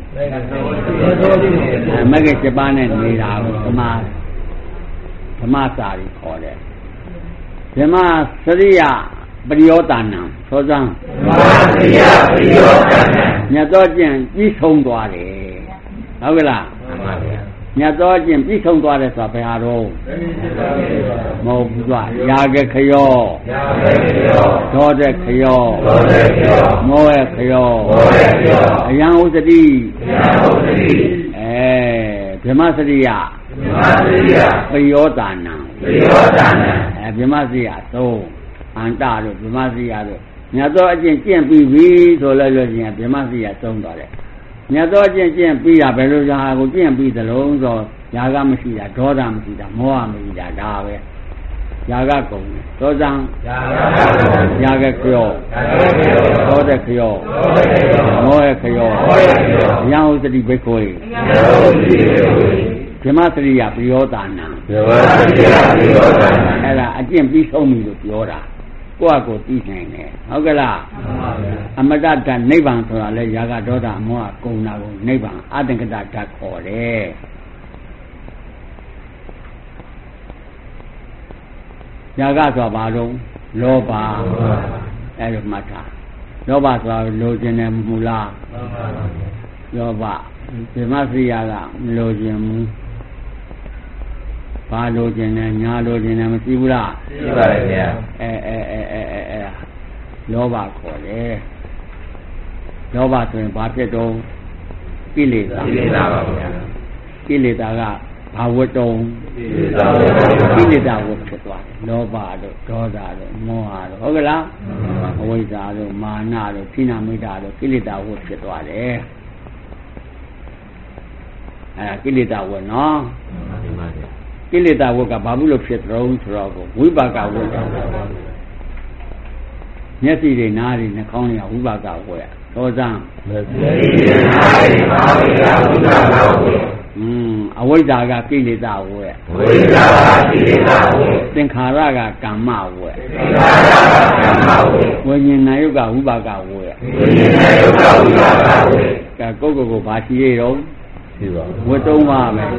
မဂ္ဂင်七ပါးနဲ့နေတာကိုဓမ္မဓမ္မစာရီခေါ်တယ်ဓမ္မစရိယပရိယောတဏံသောစံဓမ္မစရိယပရိယောတဏံမြတ်သောကျင့်ပြီးဆုံးသွားတယ်ဟုတ်ကလားမှန်ပါဗျာမြတ်သောကျင့်ပြီးဆုံးသွားတယ်ဆိုတာဘယ်ဟာတော့မဟုတ်ဘူးကရာဂခယောရာဂခယောဒေါသခယောဒေါသခယောမောဟခယောမောဟခယောအယံဥစ္စတိအယံဥစ္စတိအဲဓမ္မစရိယဓပယောတာနံအဲဗြဟ္မစီယသုံးအန္တတို့ဗြဟ္မစီယတို့မြတ်သောအကျင့်ကျင့်ပြီးပြီဆိုလို့လို့ချင်းဗြဟ္မစီယသုံးသွားတယ်မြတ်သောအကျင့်ကျင့်ပြီးတာဘယ်လိုဟာကိုကျင့်ပြီးသလုံးဆိုຢာကမရှိတာဒေါသမရှိတာမောဟမရှိတာဒါပဲຢာကကုန်တယ်ဒေါသံຢာကကြောဒေါသကြောမောဟကြောယံဥစတိဘိက္ခွေဗြဟ္မစရိယပယောတာနံအဲ့ဒါအကျင့်ပြီးဆုံးပြီလို့ပြောတာကိုယ့်အကိုသိနိုင်တယ်ဟုတ်ကလားအမတ္တဓာတ်နိဗ္ဗာန်ဆိုတာလေຢာကဒေါသမောဟကုန်တာကိုနိဗ္ဗာန်အသင်္ကတဓာတ်ခေါ်တယ်ຢာကဆိုတာဘာလို့လောဘအဲ့လိုမှတ်တာလောဘဆိုတာလိုချင်တယ်မူလားလောဘဗြဟ္မစရိယကမလိုချင်ဘူးဘာလိုချင်တယ်ညာလိုချင်တယ်မရှိဘူးလားရှိပါတယ်ဗျာအဲအဲအဲအဲအဲအဲလောဘခေါ်တယ်လောဘဆိုရင်ဘာဖြစ်တော့ကိလေသာကိလေသာပါဗျာကိလေသာကဘာဝတ္တုံကိလေသာဝတ်ဖြစ်သွားတယ်လောဘတို့ဒေါသတို့မောဟတို့ဟုတ်ကလားအဝိဇ္ဇာတို့မာနတို့ဖိနာမိတ်တာတို့ကိလေသာဝတ်ဖြစ်သွားတယ်အဲကိလေသာဝတ်နော်ကိလေသာဝတ်ကဘာဘူးလို့ဖြစ်တော့ဆိုတော့ဝိပါကဝတ်တယ်မျက်စိတွေနားတွေနှာခေါင်းတွေကဝိပါကဝတ်သောဇံမျက်စိတွေနားတွေပါးတွေကဝိပါကဝတ်อืมအဝိဇ္ဇာကကိလေသာဝတ်ဝိဇ္ဇာကကိလေသာဝတ်သင်္ခါရကကမ္မဝတ်သင်္ခါရကကမ္မဝတ်ဝိညာဉ်နာယုကဝိပါကဝတ်ဝိညာဉ်နာယုကဝိပါကဝတ်ကကိုယ့်ကိုယ်ကိုဘာရှိရတော့ရှိပါဝတ်သုံးပါပဲ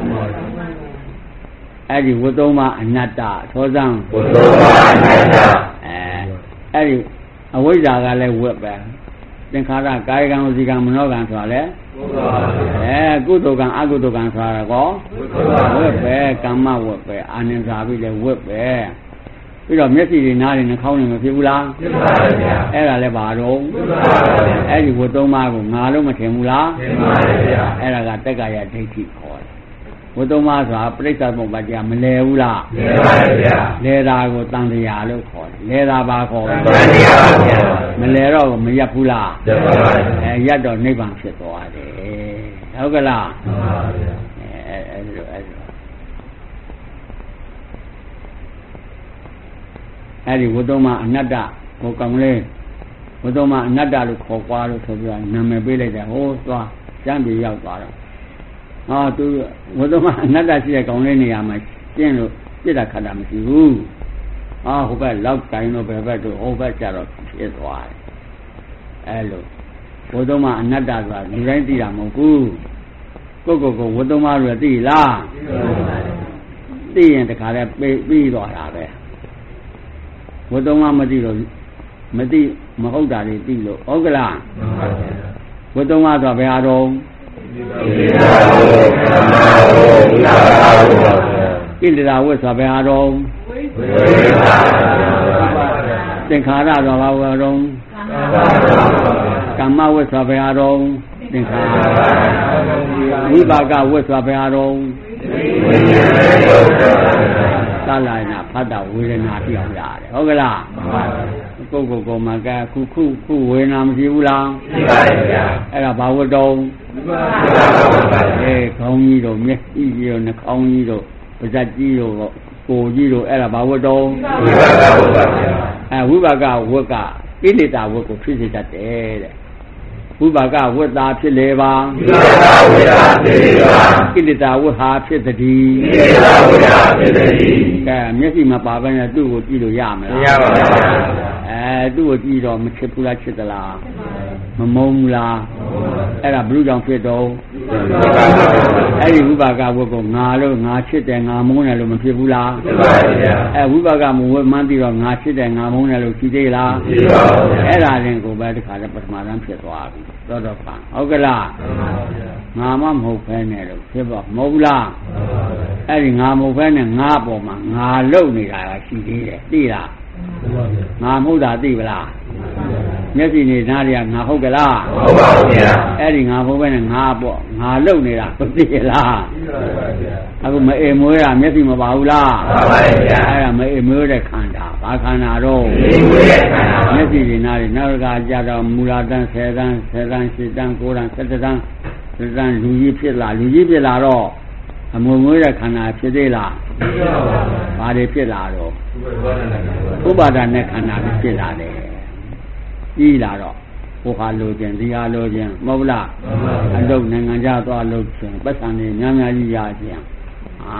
အဲ့ဒီဝတ်သုံးပါအနတ္တသောဇံဝတ်သုံးပါအနတ္တအဲအဲ့ဒီအဝိဇ္ဇာကလည်းဝတ်ပဲသင်္ခါရကာယကံဝစီကံမနောကံဆိုတာလည်းအဲကုသိုလ်ကံအကုသိုလ်ကံဆိုတာကောဝတ်ပဲကမ္မဝတ်ပဲအာနိသာပြီးလည်းဝတ်ပဲပြီးတော့မျက်စိတွေနားတွေနှာခေါင်းတွေမဖြစ်ဘူးလားဖြစ်ပါပါဗျာအဲ့ဒါလည်းဘာတော့ဖြစ်ပါပါဗျာအဲ့ဒီဝတ်သုံးပါးကိုငါလို့မထင်ဘူးလားထင်ပါပါဗျာအဲ့ဒါကတက္ကရာဒိဋ္ဌိခေါ်တယ်ဝတ်သုံးပါးဆိုတာပြိဿသမုပ္ပါဒ်ကမလဲဘူးလားလဲပါပါဗျာလဲတာကိုတန်တရားလို့ခေါ်တယ်လဲတာဘာခေါ်လဲတန်တရားပါဗျာမလဲတော့မရပ်ဘူးလားရပ်ပါပါအဲရပ်တော့နိဗ္ဗာန်ဖြစ်သွားတယ်ဟုတ်ကလားမှန်ပါဗျာအဲအဲလိုအဲလိုအဲ့ဒီဝတ္တမအနတ္တဟိုကောင်လေးဝတ္တမအနတ္တလို့ခေါ်ွားလို့ဆိုပြီးတော့နာမည်ပေးလိုက်တယ်ဟိုသွားကျမ်းပြေရောက်သွားတော့ဟာသူဝတ္တမအနတ္တရှိတဲ့ကောင်လေးနေရာမှာကျင့်လို့ပြစ်တာခတ်တာမရှိဘူးဟာဟိုဘက်လောက်တိုင်းတော့ဘယ်ဘက်တို့ဟိုဘက်ကျတော့ဖြစ်သွားတယ်အဲ့လိုဝတ္တမအနတ္တဆိုတာလူတိုင်းသိတာမဟုတ်ဘူးကိုကိုကိုဝတ္တမတွေသိလားသိရင်တခါလဲပြီးသွားတာပဲဝတ္တမမသိလို့မသိမဟုတ်တာတွေသိလို့ဟုတ်ကလားဝတ္တမဆိုတာဘယ်ဟာတော့ကိလေသာဝတ်ဆိုတာဘယ်ဟာတော့သင်္ခါရဆိုတာဘာဝတော့ကမ္မဝတ်ဆိုတာဘယ်ဟာတော့သင်္ခါရဝိပါကဝတ်ဆိုတာဘယ်ဟာတော့သာလနာဖတ်တာဝေဒနာပြောင်းရတယ်ဟုတ်ကလားကိုယ်ကိုယ်ကိုယ်မှာကခုခုခုဝေဒနာမရှိဘူးလားရှိပါတယ်ဗျာအဲ့ဒါဘာဝတ္တုံအဲခေါင်းကြီးတို့မျက်စိကြီးတို့နှာခေါင်းကြီးတို့ပါးစပ်ကြီးတို့ကိုယ်ကြီးတို့အဲ့ဒါဘာဝတ္တုံဝိပါကဝတ်ပါဗျာအဲဝိပါကဝတ်ကကိလေသာဝတ်ကိုဖြစ်စေတတ်တယ်တဲ့ဝိပါကဝတ်တာဖြစ်လေပါဝိပါကဝတ်တာဖြစ်လေပါကိလေသာဝတ်ဟာဖြစ်တည်းကိလေသာဝတ်ဟာဖြစ်တည်းကဲမျက်စိမပါဘဲနဲ့သူ့ကိုကြည့်လို့ရမလားမရပါဘူးအဲသူ့ကိုကြည့်တော့မချစ်ဘူးလားချစ်သလားမမုန်းဘူးလားအဲ့ဒါဘုရားကြောင့်ဖြစ်တော့အဲ့ဒီဝိပါကဝတ်ကိုငါလို့ငါချစ်တယ်ငါမုန်းတယ်လို့မဖြစ်ဘူးလားဖြစ်ပါဗျာအဲဝိပါကမဝတ်မှန်းပြီးတော့ငါချစ်တယ်ငါမုန်းတယ်လို့ရှိသေးလားဖြစ်ပါဗျာအဲ့ဒါရင်ကိုပဲတခါတည်းပထမတန်းဖြစ်သွားပြီသောတော့ပါဟုတ်ကလားငါမှမဟုတ်ဖဲနဲ့လို့ဖြစ်ပါမဟုတ်ဘူးလားအဲ့ဒီငါမဟုတ်ဖဲနဲ့ငါပေါ်မှာငါလုံနေတာရှိသေးတယ်သိလားငါမဟုတ်တာသိပလားမျက်စိနေနားတွေကငါဟုတ်ကလားဟုတ်ပါဘူးဗျာအဲ့ဒီငါဟုတ်ပဲနဲ့ငါပေါ့ငါလုံနေတာသိရလားအခုမအေမွေးတာမျက်စိမပါဘူးလားပါပါဗျာအဲ့ဒါမအေမွေးတဲ့ခန္ဓာဘာခန္ဓာတော့အေမွေးတဲ့ခန္ဓာမျက်စိနေနားတွေနောက်ကကြတော့မူလာတန်းဆယ်တန်းဆယ်တန်းရှစ်တန်းကိုးတန်းဆယ်တန်းဆယ်တန်းလူကြီးဖြစ်လာလူကြီးဖြစ်လာတော့အမွေမွေးတဲ့ခန္ဓာဖြစ်သေးလားဘာတွေဖြစ်လာတော့ဥပါဒနဲ့ခန္ဓာဖြစ်လာတယ်ကြီးလာတော့ဟိုဟာလိုခြင်းဒီဟာလိုခြင်းမဟုတ်လားအလုပ်နိုင်ငံခြားသွားလုပ်ခြင်းပတ်စံတွေများများကြီးရခြင်းဟာ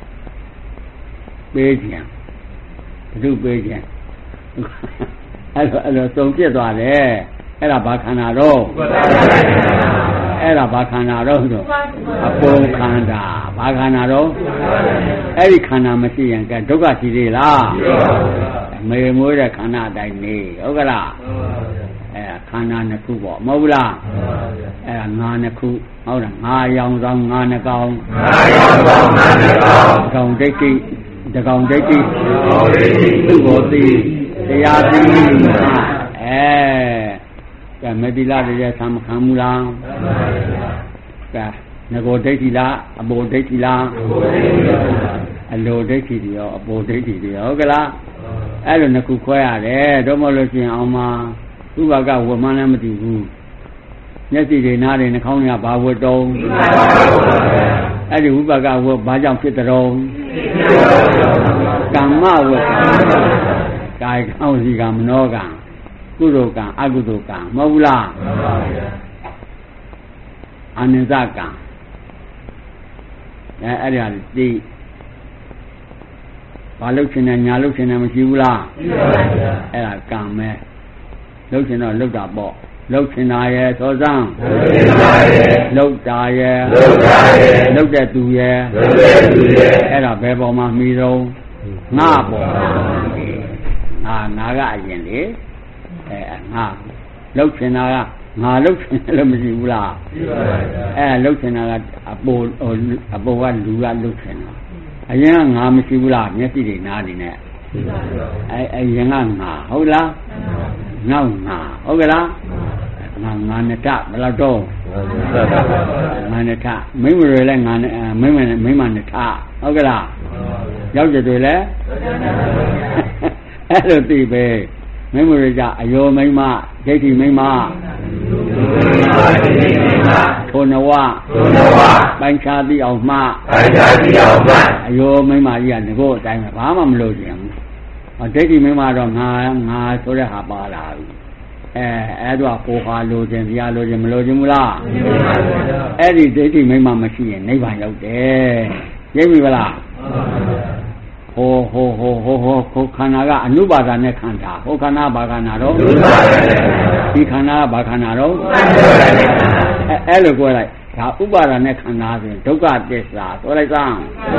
ပေးခြင်းဘုသူပေးခြင်းအဲ့လိုအဲ့လိုစုံပြစ်သွားတယ်အဲ့ဒါဘာခန္ဓာတော့အဲ့ဒါဘာခန္ဓာတော့ဆိုအပေါ်ခန္ဓာဘာခန္ဓာတော့အဲ့ဒီခန္ဓာမရှိရင်ကဲဒုက္ခရှိသေးလားမေမွေးတဲ့ခန္ဓာအတိုင်းနေဟုတ်ကလားအဲခန္ဓာနှစ်ခုပေါ့မဟုတ်လားအဲငါနှစ်ခုဟုတ်လားငါရောင်ဆောင်ငါနှကောင်ငါရောင်ဆောင်ငါနှကောင်ကောင်ဒိဋ္ဌိတကောင်ဒိဋ္ဌိကောင်ဒိဋ္ဌိသူဘောတိတရားသိအဲကဲမတိလာတဲ့သံခံမူလားကဲငကိုဒိဋ္ဌိလားအဘောဒိဋ္ဌိလားအလိုဒိဋ္ဌိတွေရောအဘောဒိဋ္ဌိတွေရောဟုတ်ကလားအဲ့လိုနှစ်ခုခွဲရတယ်တော့မလို့ရှိရင်အောင်မှာဥပါကဝမန်းလည်းမတည်ဘူးမျက်စိတွေနားတွေနှာခေါင်းတွေကဘာဝတ်တုံးအဲ့ဒီဥပါကဝဘာကြောင့်ဖြစ်တဲ့တုံးကမ္မဝတ်ကာယကံစီကမနောကံကုသိုလ်ကံအကုသိုလ်ကံမဟုတ်လားအာနိသကံအဲအဲ့ဒါဒီဘာလို့ရှင်နေညာလို့ရှင်နေမရှိဘူးလားရှိပါပါဗျာအဲ့ဒါကံပဲလှုပ်ရှင်တော့လှုပ်တာပေါ့လှုပ်ရှင်တာရဲ့သောစံလှုပ်တာရဲ့လှုပ်တာရဲ့လှုပ်တဲ့သူရဲ့လှုပ်တဲ့သူရဲ့အဲ့ဒါဘယ်ပေါ်မှာမိတော့ငါပေါ်ငါငါကအရင်လေအဲငါလှုပ်ရှင်တာကငါလှုပ်ရှင်လို့မရှိဘူးလားရှိပါပါအဲလှုပ်ရှင်တာကအပေါ်အပေါ်ကလူကလှုပ်ရှင်တာအရင်ကငါမရှိဘူးလားမျက်စိတွေနားနေနဲ့အဲအရင်ကငါဟုတ်လားနောက်ငါဟုတ်ကလားငါငါနဲ့တဘယ်လောက်တော့ငါနဲ့တမိမတွေလည်းငါနဲ့မိမနဲ့မိမနဲ့ထဟုတ်ကလားယောက်ျားတွေလည်းအဲ့လိုသိပဲမိမတွေကြအယောမိမဒိဋ္ဌိမိမထိုနဝထိုနဝပိုင်းခြားသိအောင်မှပိုင်းခြားသိအောင်မှအယောမိမကြီးကငကိုအတိုင်းပဲဘာမှမလုပ်ကြဘူးဒိဋ္ဌိမိမတော့ငါငါဆိုတဲ့ဟာပါလာပြီအဲအဲ့တော့ကိုဟာလိုခြင်းတရားလိုခြင်းမလိုခြင်းဘူးလားအဲ့ဒီဒိဋ္ဌိမိမမရှိရင်နိဗ္ဗာန်ရောက်တယ်ရိပ်ပြီဗလားဟိုဟိုဟိုဟိုဟိုဟိုခန္ဓာကအနုပါဒနဲ့ခန္ဓာဟိုခန္ဓာဘာခန္ဓာတော့ဒီခန္ဓာဘာခန္ဓာတော့အဲအဲ့လိုပြောလိုက်ဒါဥပါဒနဲ့ခန္ဓာဆိုဒုက္ခသစ္စာဆိုလိုက်စမ်း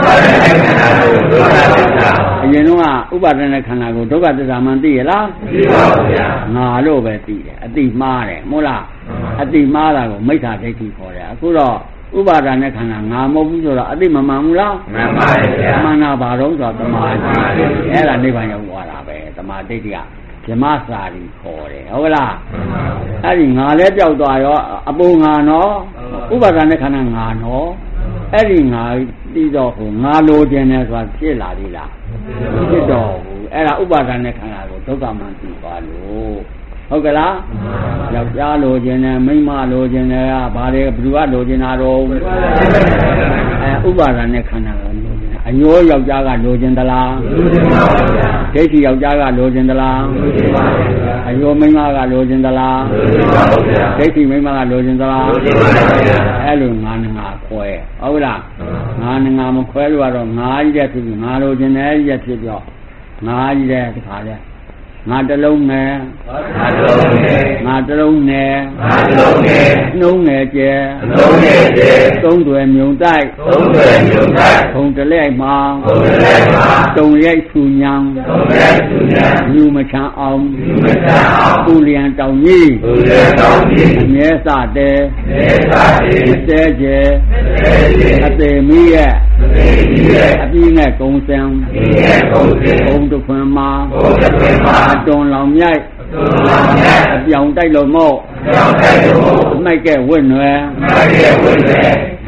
အရင်တော့ဥပါဒနဲ့ခန္ဓာကိုဒုက္ခသစ္စာမှန်သိရလားသိပါဘူးဗျာငါလို့ပဲသိတယ်အတိမှားတယ်မဟုတ်လားအတိမှားတာကိုမိစ္ဆာဒိဋ္ဌိခေါ်တယ်အခုတော့ဥပါဒနဲ့ခန္ဓာငါမဟုတ်ဘူးဆိုတော့အတိမမှန်ဘူးလားမှန်ပါရဲ့ဗျာမှန်တာဘာတော့ဆိုတော့တမာတိအဲ့ဒါနိဗ္ဗာန်ရောက်သွားတာပဲတမာဒိဋ္ဌိကဓမ္မစာရီခေါ်တယ်ဟုတ်လားအဲ့ဒီငါလည်းကြောက်သွားရောအပူငါနော်ဥပါဒနဲ့ခန္ဓာငါနော်အဲ့ဒီငါပြီးတော့ဟိုငါလိုချင်တယ်ဆိုတာဖြစ်လာသေးလားဖြစ်တော့ဘူးအဲ့ဒါဥပါဒနဲ့ခန္ဓာကိုဒုက္ခမှန်သိပါလို့ဟုတ်ကလားယောက်ျားလိုချင်တယ်မိန်းမလိုချင်တယ်ကဘာတွေဘယ်သူကလိုချင်တာတော့အဲဥပါဒနဲ့ခန္ဓာကိုလိုချင်အယောယောက်ျားကလိုချင်သလားလိုချင်ပါဘူးဗျာဒိဋ္ဌိယောက်ျားကလိုချင်သလားလိုချင်ပါဘူးဗျာအယောမိန်းမကလိုချင်သလားလိုချင်ပါဘူးဗျာဒိဋ္ဌိမိန်းမကလိုချင်သလားလိုချင်ပါဘူးဗျာအဲ့လိုငါးငါးခွဲဟုတ်လားငါးငါးမခွဲလို့ကတော့ငါးကြီးတဲ့ဖြစ်ပြီးငါလိုချင်တယ်ကြီးတဲ့ဖြစ်ပြီးတော့ငါးကြီးတဲ့တခါလဲငါတစ်လုံးနဲ့ငါတစ်လုံးနဲ့ငါတစ်လုံးနဲ့ငါတစ်လုံးနဲ့နှုံးနဲ့ကျဲနှုံးနဲ့ကျဲသုံးတွယ်မြုံတိုက်သုံးတွယ်မြုံတိုက်ထုံတလဲမှာထုံတလဲမှာတုံရိုက်ဆူညံတုံရိုက်ဆူညံလူမချမ်းအောင်လူမချမ်းအောင်ပူလျံတောင်ကြီးပူလျံတောင်ကြီးအမြဲစတဲ့အမြဲစတဲ့အသေးကျဲအသေးကျဲအသေးမီးရဲ့အသေးမီးရဲ့အပြင်းနဲ့ကုံစံအပြင်းနဲ့ကုံစံဘုံတစ်ခွင်မှာဘုံတစ်ခွင်မှာအတွန်လောင်မြိုက်အပြောင်းတိုက်လို့မို့ပြောင်းတိုက်လို့မိုက်ကဲဝင့်ွယ်မိုက်ကဲဝင့်ွယ်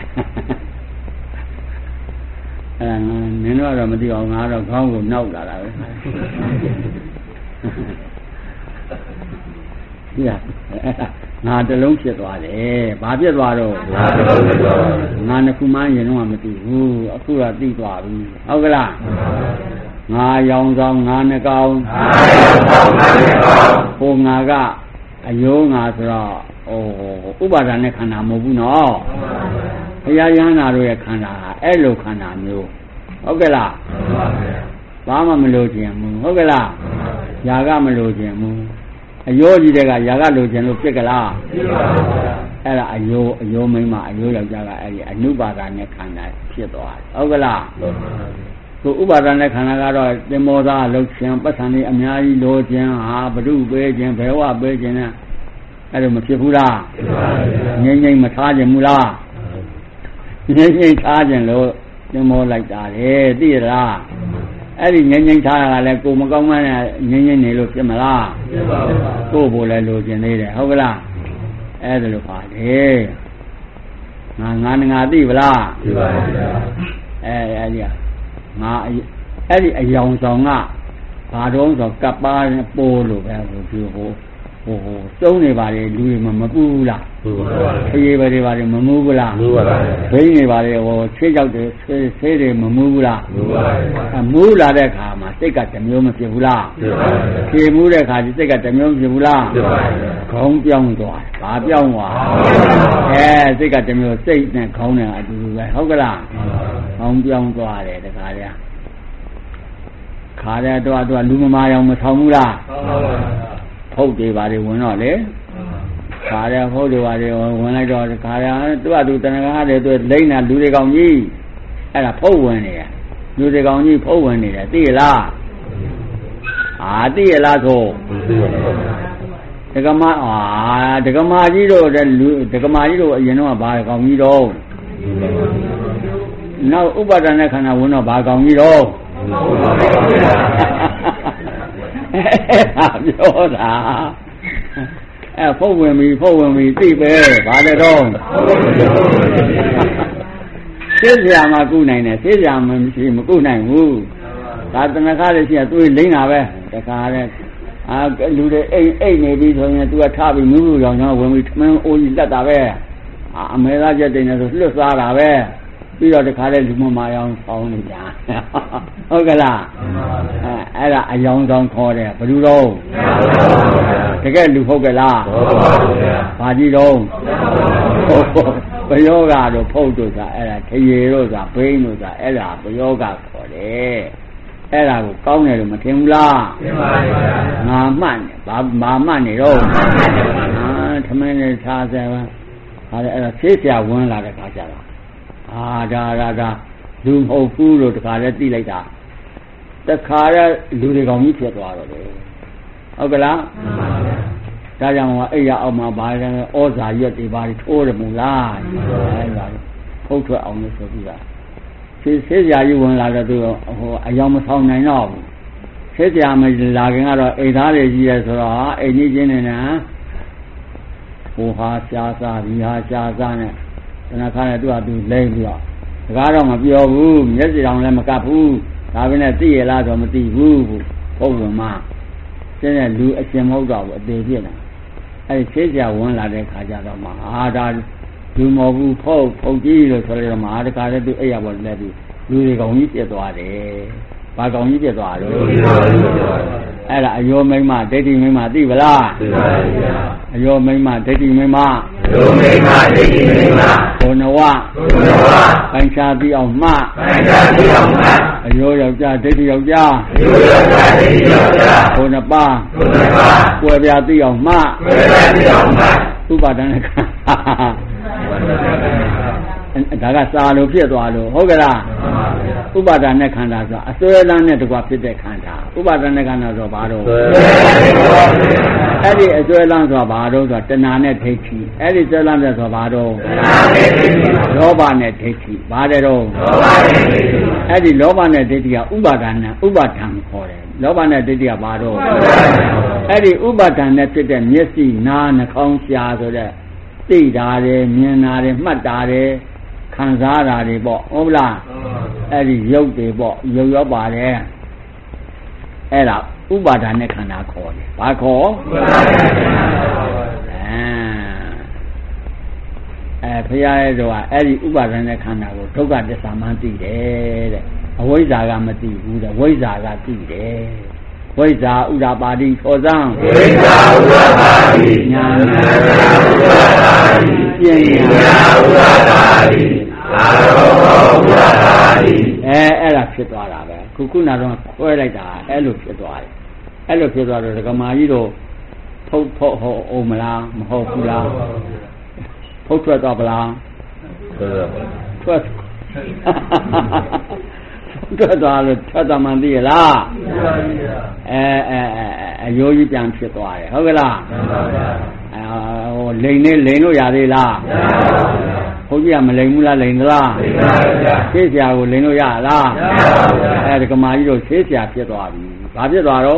အဲနင်တို့တော့မသိအောင်ငါတော့ခေါင်းကိုနောက်လာတာပဲဒီကငါတလုံးဖြစ်သွားတယ်ဘာဖြစ်သွားတော့ငါတလုံးဖြစ်သွားငါနှစ်ခုမှရင်တော့မသိဘူးအခုတော့သိသွားပြီဟုတ်ကလားငါရောင်ဆောင်ငါနှကောင်ငါရောင်ဆောင်ငါနှကောင်ဟိုငါကအယိုးငါဆိုတော့ဟိုဥပါဒာနဲ့ခန္ဓာမဟုတ်ဘူးနော်ဘုရားယန္တာတို့ရဲ့ခန္ဓာဟာအဲ့လိုခန္ဓာမျိုးဟုတ်ကဲ့လားဘာမှမလို့ခြင်းဘူးဟုတ်ကဲ့လားຢာကမလို့ခြင်းဘူးအယိုးကြီးတဲ့ကຢာကလို့ခြင်းလို့ဖြစ်ကြလားဖြစ်ပါဘူးအဲ့ဒါအယိုးအယိုးမိန်းမအယိုးယောက်ျားကအဲ့ဒီအနုပါဒာနဲ့ခန္ဓာဖြစ်သွားတယ်ဟုတ်ကဲ့လားကိုဥပါဒာနဲ့ခန္ဓာကတော့သင်္ဘောသားလှုပ်ခြင်းပတ်စံလေးအများကြီးလိုခြင်းဟာဘုရုပေးခြင်းဘယ်ဝပေးခြင်းနဲ့အဲ့လိုမဖြစ်ဘူးလားဖြစ်ပါဘူးငြိမ့်ငြိမ့်မထားခြင်းဘူးလားငြိမ့်ငြိမ့်ထားခြင်းလို့သင်္ဘောလိုက်တာလေသိရလားအဲ့ဒီငြိမ့်ငြိမ့်ထားတာကလည်းကိုမကောင်းမှန်းနဲ့ငြိမ့်ငြိမ့်နေလို့ဖြစ်မလားဖြစ်ပါဘူးကို့ဘို့လည်းလိုချင်သေးတယ်ဟုတ်ကလားအဲ့ဒါလိုပါတယ်ငါငါငါသိပလားသိပါဘူးအဲအဲ့ဒီငါအဲ့ဒီအယောင်ဆောင်ကဘာတော့ဆိုကပ်ပါပိုးလို့ပဲဟိုဒီဟိုဟိုဟိုစုံးနေပါလေလူတွေမမပူဘူးလားပူပါဘူးခေးပဲတွေပါလေမမူးဘူးလားမူးပါဘူးဘိန်းတွေပါလေဟိုချေးကြောက်တယ်ဆေးဆေးတွေမမူးဘူးလားမူးပါဘူးအမူးလာတဲ့ခါမှာစိတ်ကတမျိုးမဖြစ်ဘူးလားဖြစ်ပါဘူးခေးမူးတဲ့ခါဒီစိတ်ကတမျိုးမဖြစ်ဘူးလားဖြစ်ပါဘူးခေါင်းပြောင်းသွားဘာပြောင်းသွားအဲစိတ်ကတမျိုးစိတ်နဲ့ခေါင်းနဲ့အတူတူပဲဟုတ်ကလားခေါင်းပြောင်းသွားတယ်တခါတည်းခါတဲ့တော့တော့လူမမာအောင်မဆောင်ဘူးလားဟုတ်တယ်ပါလေဝင်တော့လေခါတဲ့ဟုတ်တယ်ပါလေဝင်လိုက်တော့ခါတဲ့သူကသူတဏှာတဲ့သူလိမ့်တာလူတွေကောင်ကြီးအဲ့ဒါဖုတ်ဝင်နေတယ်လူတွေကောင်ကြီးဖုတ်ဝင်နေတယ်သိလားအာသိရလားဆိုဒကမအာဒကမာကြီးတို့တဲ့လူဒကမာကြီးတို့အရင်တော့ဘာကောင်ကြီးတော့နောက်ဥပါဒณะခန္ဓာဝင်တော့ဘာကောင်ကြီးတော့ပြောတာအဲဖုတ်ဝင်ပြီဖုတ်ဝင်ပြီသိပဲဘာလဲတော့သိစရာမကုနိုင်နဲ့သိစရာမရှိမကုနိုင်ဘူးဒါတဏှာလည်းရှိရသူလိမ့်တာပဲတခါတဲ့အာလူတွေအိမ်အိမ်နေပြီဆိုရင်သူကထားပြီးမြူးမြူးရောင်ရောင်ဝင်ပြီးထမင်းအိုးကြီးလက်တာပဲအမေသားချက်တင်နေဆိုလွတ်စားတာပဲပြီးတော့တခါလဲလူမမာရောင်ဆောင်းနေကြဟုတ်ကလားအဲအဲ့ဒါအယောင်ဆောင်ခေါ်တယ်ဘယ်လိုတော့တကယ်လူဟုတ်ကလားဟုတ်ပါဘူးဗျာဘာကြီးတော့ဘယောဂါတို့ဖုတ်တို့ကအဲ့ဒါခရေတို့ကဘိန်းတို့ကအဲ့ဒါဘယောဂါခေါ်တယ်အဲ့ဒါကိုကောင်းတယ်လို့မထင်ဘူးလားထင်ပါဗျာငါမှတ်နေဘာဘာမှတ်နေတော့ဟာထမင်းနဲ့ထားစဲပါဟာအဲ့ဒါဆေးဆရာဝင်လာတဲ့ခါကျတော့အာဒါဒါဒါလူမဟုတ်ဘူးလို့တခါလဲသိလိုက်တာတခါလဲလူတွေကောင်ကြီးဖြစ်သွားတော့တယ်ဟုတ်ကလားမှန်ပါဗျာဒါကြောင့်အဲ့ရအောင်မှာဘာလဲဩဇာရွက်တွေဘာတွေထိုးတယ်မို့လားအဲ့ဒါဖုတ်ထွက်အောင်လို့ဆိုပြီးတာဆေးဆေးကြာကြီးဝင်လာတော့သူဟိုအယောင်မဆောင်နိုင်တော့ဘူးဆေးကြာမလာခင်ကတော့အိမ်သားတွေကြီးရဲဆိုတော့အိမ်ကြီးချင်းနေနဲ့ဟိုဟာရှားစားဒီဟာရှားစားနဲ့တဏှာခါနဲ့သူ့ဟာသူလိမ့်ပြီးတော့တကားတော့မပြောဘူးမျက်စိတောင်လည်းမကပ်ဘူးဒါပဲနဲ့သိရလားဆိုမသိဘူးဟုတ်ဝင်မှာကျင်းတဲ့လူအရှင်မဟုတ်တော့ဘူးအသေးဖြစ်လာအဲ့ဒီဆေးကြဝင်လာတဲ့ခါကျတော့မှအာဒါလူမဟုတ်ဘူးဖုတ်ဖုတ်ကြီးလို့ဆိုရတော့မှအာတကားလည်းသူအဲ့ရပေါ်လက်ပြီးလူတွေကောင်ကြီးပြတ်သွားတယ်ဘာကောင်ကြီးပြတ်သွားလို့အဲ့ဒါအယောမိမဒိဋ္ဌိမိမသိပလားသိပါပါဗျာအယောမိမဒိဋ္ဌိမိမအယောမိမဒိဋ္ဌိမိမဘုံနဝဘုံနဝပိုင်းခြားပြီးအောင်မှပိုင်းခြားပြီးအောင်မှအယောယောက်ျားဒိဋ္ဌိယောက်ျားအယောယောက်ျားဒိဋ္ဌိယောက်ျားဘုံနပါဘုံနပါကွယ်ပြားပြီးအောင်မှကွယ်ပြားပြီးအောင်မှဥပါဒณะခန္ဓာဒါကစာလို့ဖြစ်သွားလို့ဟုတ်ကလားဥပါဒာနဲ့ခန္ဓာဆိုအစွဲလန်းနဲ့တကွာဖြစ်တဲ့ခန္ဓာဥပါဒာနဲ့ခန္ဓာဆိုဘာတော့အဲ့ဒီအစွဲလန်းဆိုတာဘာတော့ဆိုတဏှာနဲ့ဒိဋ္ဌိအဲ့ဒီစွဲလန်းတဲ့ဆိုဘာတော့လောဘနဲ့ဒိဋ္ဌိဘာတဲ့တော့အဲ့ဒီလောဘနဲ့ဒိဋ္ဌိကဥပါဒာနဲ့ဥပါဒံခေါ်တယ်လောဘနဲ့ဒိဋ္ဌိကဘာတော့အဲ့ဒီဥပါဒံနဲ့ဖြစ်တဲ့မျက်စိနားနှာခေါင်းရှားဆိုတဲ့သိတာတယ်မြင်တာတယ်မှတ်တာတယ်ခံစားတာတွေပေါ့ဟုတ်လားအဲ့ဒီရုပ်တွေပေါ့ရုပ်ရောပါတယ်အဲ့ဒါဥပါဒာနဲ့ခန္ဓာခေါ်တယ်ဘာခေါ်အဲဘုရားရဲ့တော့အဲ့ဒီဥပါဒာနဲ့ခန္ဓာကိုဒုက္ခသစ္စာမှန်းသိတယ်တဲ့အဝိဇ္ဇာကမသိဘူးတဲ့ဝိဇ္ဇာကသိတယ်ဝိဇ္ဇာဥဒ္ဒပါတိခေါ်စမ်းဝိဇ္ဇာဥဒ္ဒပါတိညာဏဥဒ္ဒပါတိပညာဥဒ္ဒပါတိအာရောဥဒ္ဒပါတိအဲအဲ့ဒါဖြစ်သွားတာပဲခုခုနတော့ခွဲလိုက်တာအဲ့လိုဖြစ်သွားတယ်အဲ့လိုဖြစ်သွားတော့ဒကမာကြီးတို့ဖုတ်ဖုတ်ဟောအောင်မလားမဟုတ်ဘူးလားဖုတ်ထွက်သွားပလားထွက်ထွက်သွားလို့ထွက်သွားမှန်သိရလားအဲအဲအယိုးကြီးပြန်ဖြစ်သွားတယ်ဟုတ်ကလားအဲဟိုလိန်နေလိန်လို့ရသေးလားဘုန်းကြီးကမလိန်ဘူးလားလိန်သလားဆေးဆရာကိုလိန်လို့ရလားအဲဒီကမာကြီးတို့ဆေးဆရာဖြစ်သွားပြီဘာဖြစ်သွားတော့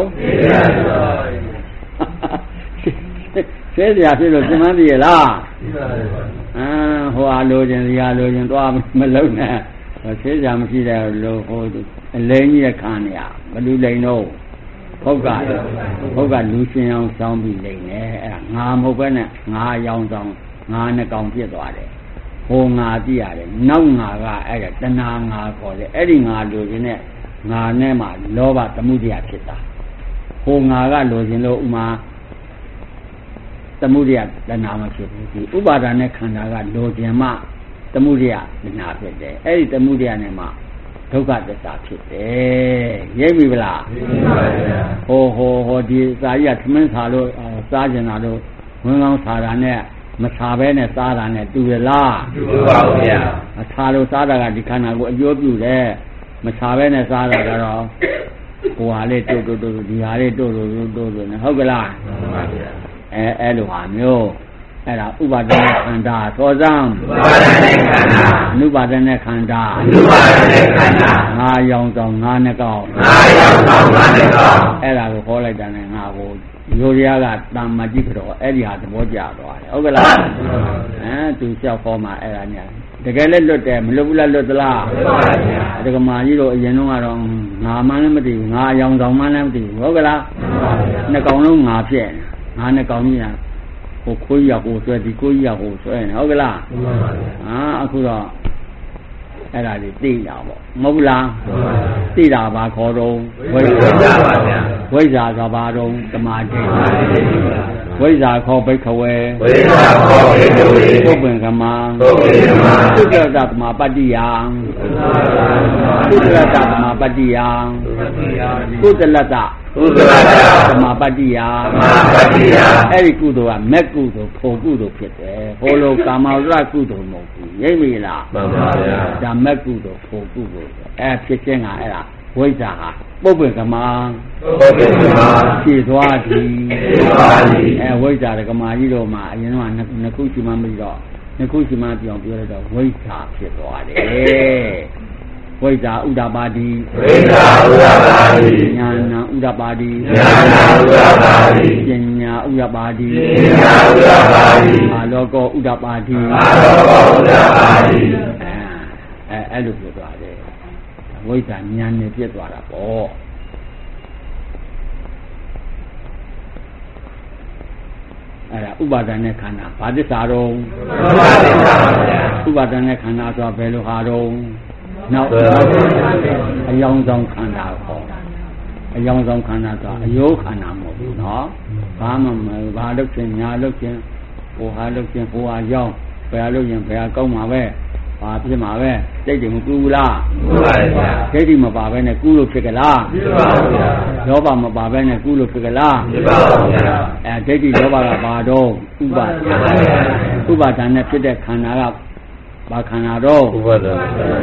ဆေးဆရာဖြစ်လို့ပြန်မှန်းသိရလားအမ်ဟိုအားလိုချင်ဒီအားလိုချင်သွားမလုံးနဲ့ဆေးဆရာမရှိတဲ့လို့ဟိုအလိန်ကြီးရခံနေရဘလူလိန်တော့ဘုတ်ကဘုတ်ကလူရှင်အောင်ဆောင်းပြီးလိန်နေအဲ့ဒါငါမဟုတ်ပဲနဲ့ငါရောင်ဆောင်ငါနဲ့ကောင်ဖြစ်သွားတယ်ဟိုငါသိရတယ်နောက်ငါကအဲ့ဒါတဏှာငါခေါ်တယ်အဲ့ဒီငါလိုချင်တဲ့ငါနဲ့မှလောဘသမှုတရားဖြစ်တာဟိုငါကလိုချင်လို့ဥမာသမှုတရားတဏှာမဖြစ်ဘူးဒီဥပါဒာနဲ့ခန္ဓာကလိုချင်မှသမှုတရားတဏှာဖြစ်တယ်အဲ့ဒီသမှုတရားနဲ့မှဒုက္ခသစ္စာဖြစ်တယ်ရိပ်ပြီဗလားရိပ်ပါပါဗျာဟိုဟိုဟိုဒီစာကြီးကသမင်းစာလို့စားကျင်တာလို့ဝင်ကောင်းစာတာနဲ့မစားဘဲနဲ့စားတာနဲ့တူရလားတူပါဘူးဗျာအစားလို့စားတာကဒီခန္ဓာကိုအကျိုးပြုတယ်မစားဘဲနဲ့စားတာကတော့ဟိုဟာလေးတို့တို့တို့ဒီဟာလေးတို့တို့တို့တို့နဲ့ဟုတ်ကလားမှန်ပါဗျာအဲအဲ့လိုဟာမျိုးအဲ့ဒါဥပါဒနဲ့ခန္ဓာသောစံဥပါဒနဲ့ခန္ဓာအနုပါဒနဲ့ခန္ဓာအနုပါဒနဲ့ခန္ဓာငါရောင်ဆောင်ငါနှကောင်ငါရောင်ဆောင်ငါနှကောင်အဲ့ဒါကိုခေါ်လိုက်တာနဲ့ငါကိုရိုးရကတမ္မတိကတော့အဲ့ဒီဟာသဘောကျသွားတယ်ဟုတ်ကလားအဲသူလျှောက်ခေါ်မှာအဲ့ဒါညာတကယ်လည်းလွတ်တယ်မလွတ်ဘူးလားလွတ်သလားလွတ်ပါဗျာဒကမာကြီးတို့အရင်တော့ကတော့ငါမှန်းလည်းမသိဘူးငါရောင်ဆောင်မှန်းလည်းမသိဘူးဟုတ်ကလားနှကောင်လုံးငါဖြစ်ငါနှကောင်ကြီးညာဟိုခွေးရဟိုဆွဲဒီကိုကြီးရဟိုဆွဲနေဟုတ်ကလားမှန်ပါဗျာဟာအခုတော့အဲ့ဒါတွေသိတာပေါ့မဟုတ်လားသိတာဘာခေါ်တော့ဝိဇ္ဇာပါဗျာဝိဇ္ဇာကဘာတော့သမာဓိဝိဇ္ဇာခေါ်ဘိက္ခဝေဝိဇ္ဇာခေါ်ဘိက္ခဝေပုပ္ပင်ကမံပုပ္ပင်ကမံသုတ္တရတ္တမပတ္တိယံသုတ္တရတ္တမပတ္တိယံကုသလတ္တကုသလတ္တသမာပတ္တိယသမာပတ္တိယအဲ့ဒီကုသိုလ်ကမက်ကုသိုလ်ဖို့ကုသိုလ်ဖြစ်တယ်ဟိုလိုကာမဝရကုသိုလ်မဟုတ်ဘူးရိပ်မိလားမှန်ပါဗျာဒါမက်ကုသိုလ်ဖို့ကုသိုလ်အဲ့ဖြစ်ခြင်းကအဲ့ဒါဝိဇ္ဇာဟာပုပ္ပင်ကမံပုပ္ပင်ကမံဖြည့်သွားသည်ဖြည့်သွားသည်အဲဝိဇ္ဇာကမာကြီးတို့မှာအရင်ကနှစ်ခုရှိမှမပြီးတော့နှစ်ခုရှိမှပြောင်းပြောရတော့ဝိဇ္ဇာဖြစ်သွားတယ်ဝိဇ္ဇာဥဒ္ဒပါတိဝိဇ္ဇာဥဒ္ဒပါတိဉာဏဥဒ္ဒပါတိဉာဏဥဒ္ဒပါတိပညာဥဒ္ဒပါတိပညာဥဒ္ဒပါတိအာလောကောဥဒ္ဒပါတိအာလောကောဥဒ္ဒပါတိအဲအဲ့လိုဖြစ်သွားတယ်ဝိဇ္ဇာဉာဏ်နဲ့ဖြစ်သွားတာပေါ့အဲ့ဒါဥပါဒณะခန္ဓာဘာသစ္စာတော့ဥပါဒณะပါဗျာဥပါဒณะခန္ဓာဆိုတာဘယ်လိုဟာတော့နောက်အယောင်ဆောင်ခန္ဓာခေါ်အယောင်ဆောင်ခန္ဓာဆိုတာအယုခန္ဓာမဟုတ်ဘူးနော်ဘာမှမဘာလုပ်ခြင်းညာလုပ်ခြင်းဟိုဟာလုပ်ခြင်းဟိုဟာရောက်ဘယ်ဟာလုပ်ရင်ဘယ်ဟာကောင်းမှာပဲဘာဖြစ်မှာပဲစိတ်တွေမကူဘူးလားကူပါရဲ့ဗျာစိတ်တွေမပါဘဲနဲ့ကူလို့ဖြစ်ကြလားဖြစ်ပါဘူးဗျာလောဘမပါဘဲနဲ့ကူလို့ဖြစ်ကြလားဖြစ်ပါဘူးဗျာအဲဒိဋ္ဌိလောဘကဘာတော့ဥပါဒဥပါဒနဲ့ဖြစ်တဲ့ခန္ဓာကဘာခန္ဓာတော့ဥပါဒ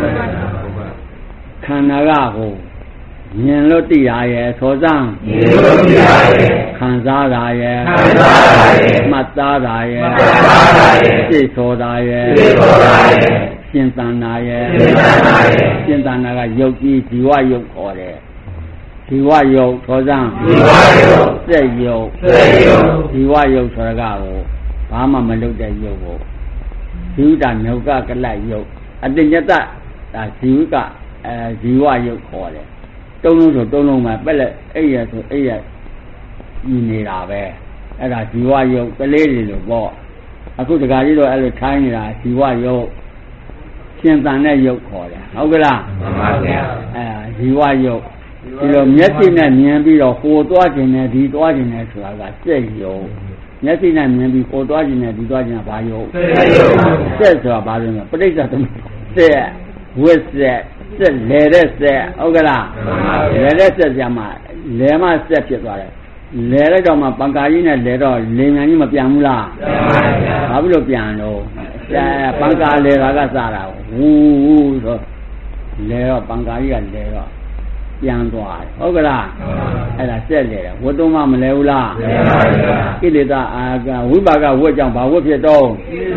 ခန္ဓာကဟိုမြင်လို့သိရရဲ့သောစံမြင်လို့သိရရဲ့ခံစားတာရဲ့ခံစားတာရဲ့မှတ်သားတာရဲ့မှတ်သားတာရဲ့သိသောတာရဲ့သိသောတာရဲ့ရှင်းတန်တာရဲ့ရှင်းတန်တာရဲ့ရှင်းတန်တာကယုတ်ကြီးဇီဝယုတ်ခေါ်တယ်ဇီဝယုတ်သောစံဇီဝယုတ်စက်ယုတ်စက်ယုတ်ဇီဝယုတ်ဆိုတာကဟိုဘာမှမလုပ်တဲ့ယုတ်ကိုဇီဝတမြုပ်ကကလတ်ယုတ်အတ္တညတဒါဇီဝကအဲဇီဝယုတ်ခေါ်တယ်တုံးလုံးဆိုတုံးလုံးမှာပက်လက်အဲ့ရဆိုအဲ့ရညီနေတာပဲအဲ့ဒါဇီဝယုတ်ကလေးတွေလို့ပေါ့အခုတခါကြီးတော့အဲ့လိုထိုင်းနေတာဇီဝယုတ်ရှင်းတန်တဲ့ယုတ်ခေါ်တယ်ဟုတ်ကလားမှန်ပါဗျာအဲဇီဝယုတ်ဒီလိုမျက်စိနဲ့မြင်ပြီးတော့ဟိုသွားခြင်းနဲ့ဒီသွားခြင်းနဲ့ဆိုတာကစက်ယုတ်မျက်စိနဲ့မြင်ပြီးဟိုသွားခြင်းနဲ့ဒီသွားခြင်းကဘာယုတ်စက်ယုတ်စက်ဆိုတာဘာလို့လဲပဋိစ္စသမုပ္ပါစက်ဝိစက်စက်လဲတဲ့စက်ဟုတ်ကလားလဲတဲ့စက်ကြမှာလဲမှစက်ဖြစ်သွားတယ်လဲလိုက်တော့မှပံကာကြီးနဲ့လဲတော့လေမြန်ကြီးမပြန်ဘူးလားပြန်ပါဗျာဘာဖြစ်လို့ပြန်တော့ပံကာလဲတာကစားတာဝူဝူဆိုလဲတော့ပံကာကြီးကလဲတော့ပြန်သွားတယ်ဟုတ်ကလားအဲ့ဒါစက်လဲတယ်ဝတ်သုံးမမလဲဘူးလားလဲပါဗျာကိလေသာအာဝိပါကဝတ်ကြောင့်ဘာဝတ်ဖြစ်တော့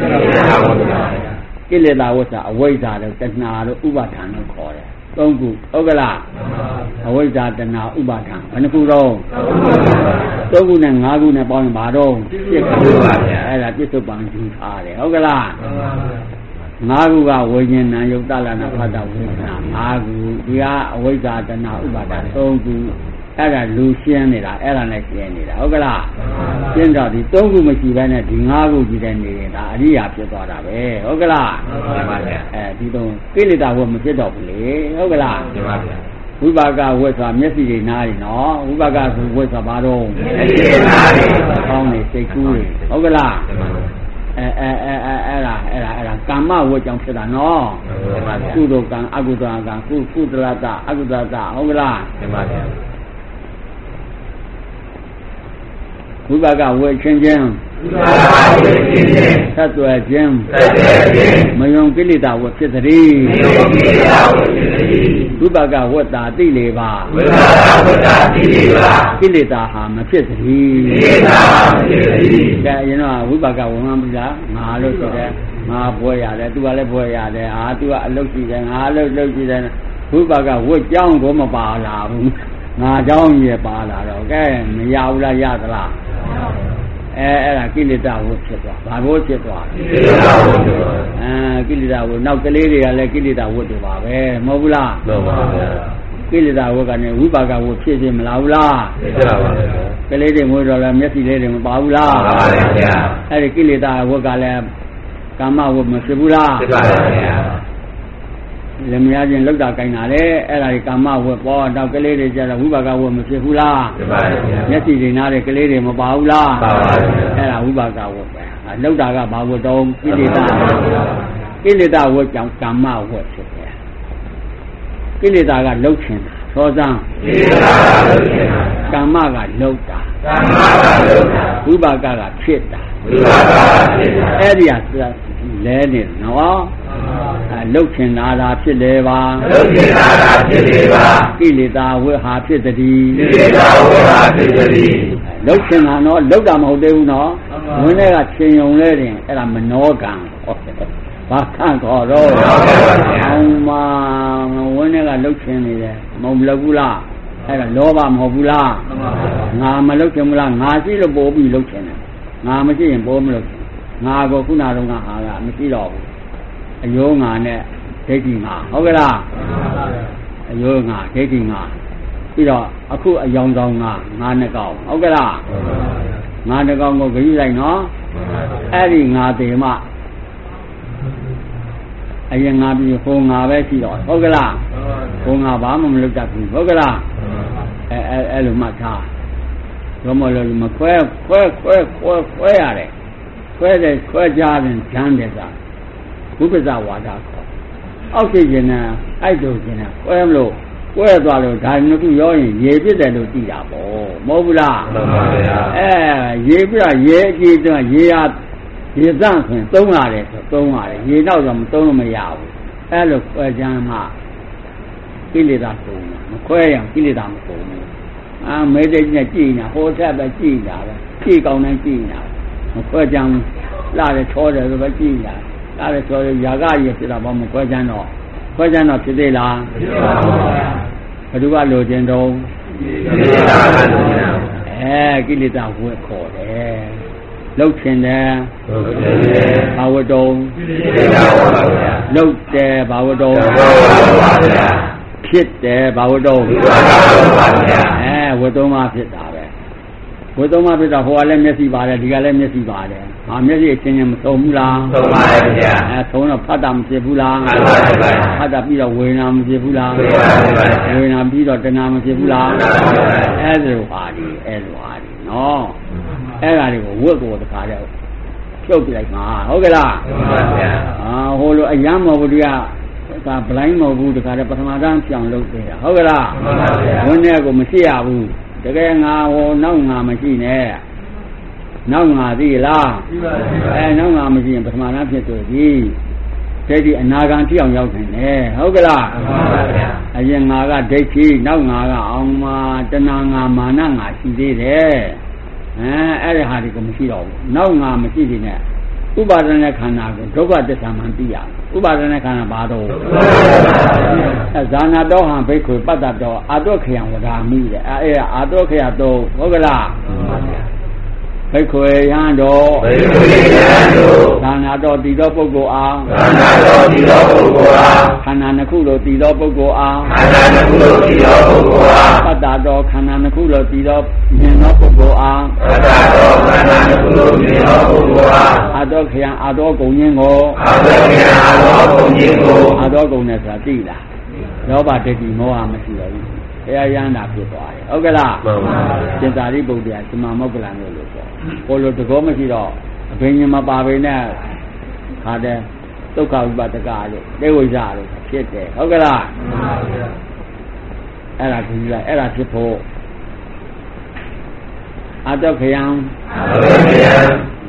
ကိလေသာဝတ်စာအဝိဇ္ဇာတို့တဏှာတို့ဥပါဒဏ်တို့ခေါ်တယ်သုံးခုဟုတ်ကလားအဝိဇ္ဇာတဏှာဥပါဒံဘယ်နှခုတော့သုံးခုနဲ့ငါးခုနဲ့ပေါင်းရင်ဘာတော့ပြည့်ခုပါဗျာအဲ့ဒါပြစ္ဆုတ်ပံယူထားတယ်ဟုတ်ကလားငါးခုကဝိညာဉ်နာယုတ်တလနာဖတ်တာဝိညာဉ်ငါးခုဒီကအဝိဇ္ဇာတဏှာဥပါဒံသုံးခုအဲ့ဒါလူရှင်းနေတာအဲ့ဒါနဲ့ရှင်းနေတာဟုတ်ကလားရှင်းတော့ဒီသုံးခုမရှိဘဲနဲ့ဒီငါးခုကြီးတဲ့နေရင်ဒါအရိယာဖြစ်သွားတာပဲဟုတ်ကလားမှန်ပါဗျာအဲဒီတော့ကိလေသာဝတ်မဖြစ်တော့ဘူးလေဟုတ်ကလားမှန်ပါဗျာဝိပါကဝတ်ဆိုတာမျက်စိတွေနားတွေနော်ဝိပါကဆိုဝတ်ဆိုတာဘာတော့မျက်စိတွေနားတွေကောင်းနေစိတ်ကူးတွေဟုတ်ကလားအဲအဲအဲအဲအဲ့ဒါအဲ့ဒါအဲ့ဒါကာမဝတ်ကြောင့်ဖြစ်တာနော်မှန်ပါဗျာကုသိုလ်ကံအကုသိုလ်ကံကုကုသလတအကုသလတဟုတ်ကလားမှန်ပါဗျာဝိပါကဝေချင်းချင်းဝိပါကဝေချင်းချင်းသတ္တဝေချင်းသတ္တဝေချင်းမယုံကိလေသာဝေဖြစ်သည်မယုံကိလေသာဝေဖြစ်သည်ဝိပါကဝတ္တာတိလေပါဝိပါကဝတ္တာတိလေပါကိလေသာဟာမဖြစ်သည်ကိလေသာဟာမဖြစ်သည်ကဲရင်တော့ဝိပါကဝေမှန်ပြီလားငါလို့ဆိုတဲ့ငါဘွဲရတယ်သူကလည်းဘွဲရတယ်ဟာသူကအလုပ်ရှိတယ်ငါအလုပ်လုပ်ရှိတယ်ဝိပါကဝတ်ကြောင်းကိုမပါလာဘူးငါเจ้าကြီးပါလာတော့ကဲမရဘူးလားရသလားအဲအဲ့ဒါကိလေသာဝတ်ဖြစ်သွားဘာဘိုးဖြစ်သွားကိလေသာဝတ်ဖြစ်သွားအဲကိလေသာဝတ်နောက်ကလေးတွေကလည်းကိလေသာဝတ်တွေပါပဲမဟုတ်ဘူးလားမှန်ပါဗျာကိလေသာဝတ်ကနေဝိပါကဝတ်ဖြစ်ခြင်းမလားဘူးလားဖြစ်ပါပါဗျာကလေးတွေငွေတော်လည်းမျက်စိလေးတွေမပါဘူးလားပါပါဗျာအဲ့ဒီကိလေသာဝတ်ကလည်းကာမဝတ်မဖြစ်ဘူးလားဖြစ်ပါပါဗျာလက်မရခြင်းလောက်တာကြိုင်တာလေအဲ့ဒါဒီကာမဝတ်ပေါ်နောက်ကလေးတွေကျတော့ဝိပါကဝတ်မဖြစ်ဘူးလားဖြစ်ပါဗျာမျက်စိတွေနားတွေကလေးတွေမပါဘူးလားပါပါဗျာအဲ့ဒါဝိပါကဝတ်ပဲလောက်တာကဘာဝတ်တော့ကိလေသာကိလေသာဝတ်ကြောင့်ကာမဝတ်ဖြစ်တယ်ကိလေသာကလှုပ်ခြင်းသောစံကိလေသာကလှုပ်ခြင်းကာမကလှုပ်တာကာမကလှုပ်တာဝိပါကကဖြစ်တာဝိပါကဖြစ်တာအဲ့ဒီဟာလဲနေနော်အဲလှုပ်ခြင်းနာတာဖြစ်လေပါလှုပ်ခြင်းနာတာဖြစ်လေပါကိလေသာဝိဟာဖြစ်တည်းကိလေသာဝိဟာဖြစ်တည်းလှုပ်ခြင်းနာနော်လှုပ်တာမဟုတ်သေးဘူးနော်ဝင်းထဲကချင်းယုံလဲတင်အဲ့ဒါမနောကံဘာခံခေါ်တော့အောင်မဝင်းထဲကလှုပ်ခြင်းနေတယ်မဟုတ်လှုပ်ဘူးလားအဲ့ဒါလောဘမဟုတ်ဘူးလားငါမလှုပ်ခြင်းမလားငါရှိလို့ပို့ပြီးလှုပ်ခြင်းတယ်ငါမရှိရင်ပို့မလှုပ်ငါကိုခုနတုန်းကဟာကမရှိတော့ဘူးအယောငါနဲ့ဒိဋ္ဌိငါဟုတ်ကလားအယောငါဒိဋ္ဌိငါပြီးတော့အခုအယောင်ဆောင်ငါငါနှစ်ကောင်ဟုတ်ကလားငါနှစ်ကောင်ကိုဂရုလိုက်နော်အဲ့ဒီငါတေမအရင်ငါပြီးဟိုငါပဲရှိတော့ဟုတ်ကလားဟိုငါဘာမှမလုပ်တတ်ဘူးဟုတ်ကလားအဲအဲအဲ့လိုမှတ်ထားတော့မလို့မခွဲခွဲခွဲခွဲခွဲရတယ်ခွဲတယ်ခွဲကြတယ်ဂျမ်းတယ်သာဘုပ္ပဇဝါဒခေါ်အောက်သိခြင်းနဲ့အိုက်တို့ခြင်းနဲ့ခွဲမလို့ခွဲသွားလို့ဒါနှစ်ခုရောရင်ရေပြစ်တယ်လို့သိတာပေါ့မဟုတ်ဘူးလားမှန်ပါဗျာအဲရေပြရေအကြည့်တော့ရေရရေသန့်ဆိုရင်သုံးရတယ်ဆိုသုံးရတယ်ရေတော့ဆိုမသုံးလို့မရဘူးအဲ့လိုခွဲကြမ်းမှကိလေသာကုန်တယ်မခွဲရအောင်ကိလေသာမကုန်ဘူးအာမဲတဲ့ကြီးနဲ့ကြည်နေတာဟိုဆက်ပဲကြည်နေတာပဲကြည်ကောင်းတိုင်းကြည်နေတာမခွဲကြမ်းလာတယ်ချောတယ်ဆိုပဲကြည်နေတာလာတယ်ချောတယ်ຢာကကြီးဖြစ်တာဘာမခွဲကြမ်းတော့ခွဲကြမ်းတော့ဖြစ်သေးလားဖြစ်ပါဘူးဘယ်သူကလိုချင်တော့ကိလေသာကလိုချင်အဲကိလေသာဝက်ခေါ်တယ်လှုပ်ချင်တယ်ဘာဝတုံလှုပ်တယ်ဘာဝတုံဖြစ်တယ်ဘာဝတုံအဲဝတ်သုံးပါးဖြစ်တာပဲဝတ်သုံးပါးဖြစ်တာဟိုကလည်းမျက်စိပါတယ်ဒီကလည်းမျက်စိပါတယ်ဟာမျက်စိအချင်းချင်းမသုံးဘူးလားသုံးပါရဲ့ဗျာအဲသုံးတော့ဖတ်တာမဖြစ်ဘူးလားမှန်ပါပါဖတ်တာပြီးတော့ဝေဒနာမဖြစ်ဘူးလားမှန်ပါပါဝေဒနာပြီးတော့တဏှာမဖြစ်ဘူးလားမှန်ပါပါအဲလိုဟာဒီအဲလိုဟာဒီနော်အဲ့ဓာတွေကိုဝတ်ကိုတခါတည်းဖြုတ်ပြလိုက်မှာဟုတ်ကဲ့လားမှန်ပါဗျာအာဟိုလိုအယမ်းမဟုတ်ဘူးတရားကဗလိုင်းမဟုတ်ဘူးတခါတည်းပထမတန်းပြောင်းလုပ်သေးတာဟုတ်ကဲ့လားမှန်ပါဗျာဝင်းတဲ့ကိုမရှိရဘူးတကယ်ငါဟိုနောက်ငါမရှိနဲ့နောက်ငါသိလားသိပါဗျာအဲနောက်ငါမရှိရင်ပထမတန်းဖြစ်တွေ့ပြီဒိဋ္ဌိအနာဂံတိအောင်ရောက်နေတယ်ဟုတ်ကဲ့လားမှန်ပါဗျာအရင်ငါကဒိဋ္ဌိနောက်ငါကအောင်မာတဏငါမာနငါရှိသေးတယ်အဲအဲ့ဒီဟာတွေကမရှိတော့ဘူးနောက်ငါမရှိသေးနဲ့ဥပါဒณะခန္ဓာကိုဒုက္ခသစ္စာမှန်သိရဥပါဒณะခန္ဓာဘာတော့အဲဇာနာတော်ဟံဘိက္ခုပတ္တတော်အာတုခယံဝဒာမိတဲ့အဲအာတုခယတော့ဟုတ်ကလားဘိက္ခုယံတော်ဘိက္ခုယံတော်ဇာနာတော်တည်သောပုဂ္ဂိုလ်အားဇာနာတော်တည်သောပုဂ္ဂိုလ်အားခန္ဓာနှစ်ခုလိုတည်သောပုဂ္ဂိုလ်အားခန္ဓာနှစ်ခုလိုတည်သောပုဂ္ဂိုလ်အားပတ္တတော်ခန္ဓာနှစ်ခုလိုတည်သောမြင်သောပုဂ္ဂိုလ်အားပတ္တတော်ခန္ဓာနှစ်ခုလိုမြင်သောပုဂ္ဂိုလ်အားအာတောခယံအာတောဂုံခြင်းကိုအာတောခယံအာတောဂုံခြင်းကိုအာတောဂုံနဲ့ဆိုတာသိလားလောဘဒိဋ္ဌိမောဟမရှိတော့ဘူးဘုရားရဟန္တာဖြစ်သွားတယ်ဟုတ်ကဲ့လားမှန်ပါဗျာစင်္သာရိပုတ္တရာသမမောက္ကလံလို့လို့ဆိုဟိုလိုတကောမရှိတော့အဘိညာဉ်မပါဘဲနဲ့ခါတဲ့ဒုက္ခဝိပါဒကလို့တေဝိဇ္ဇလို့ဖြစ်တယ်ဟုတ်ကဲ့လားမှန်ပါဗျာအဲ့ဒါကြည့်လိုက်အဲ့ဒါဖြစ်ဖို့အာတောခယံအာတောခယံ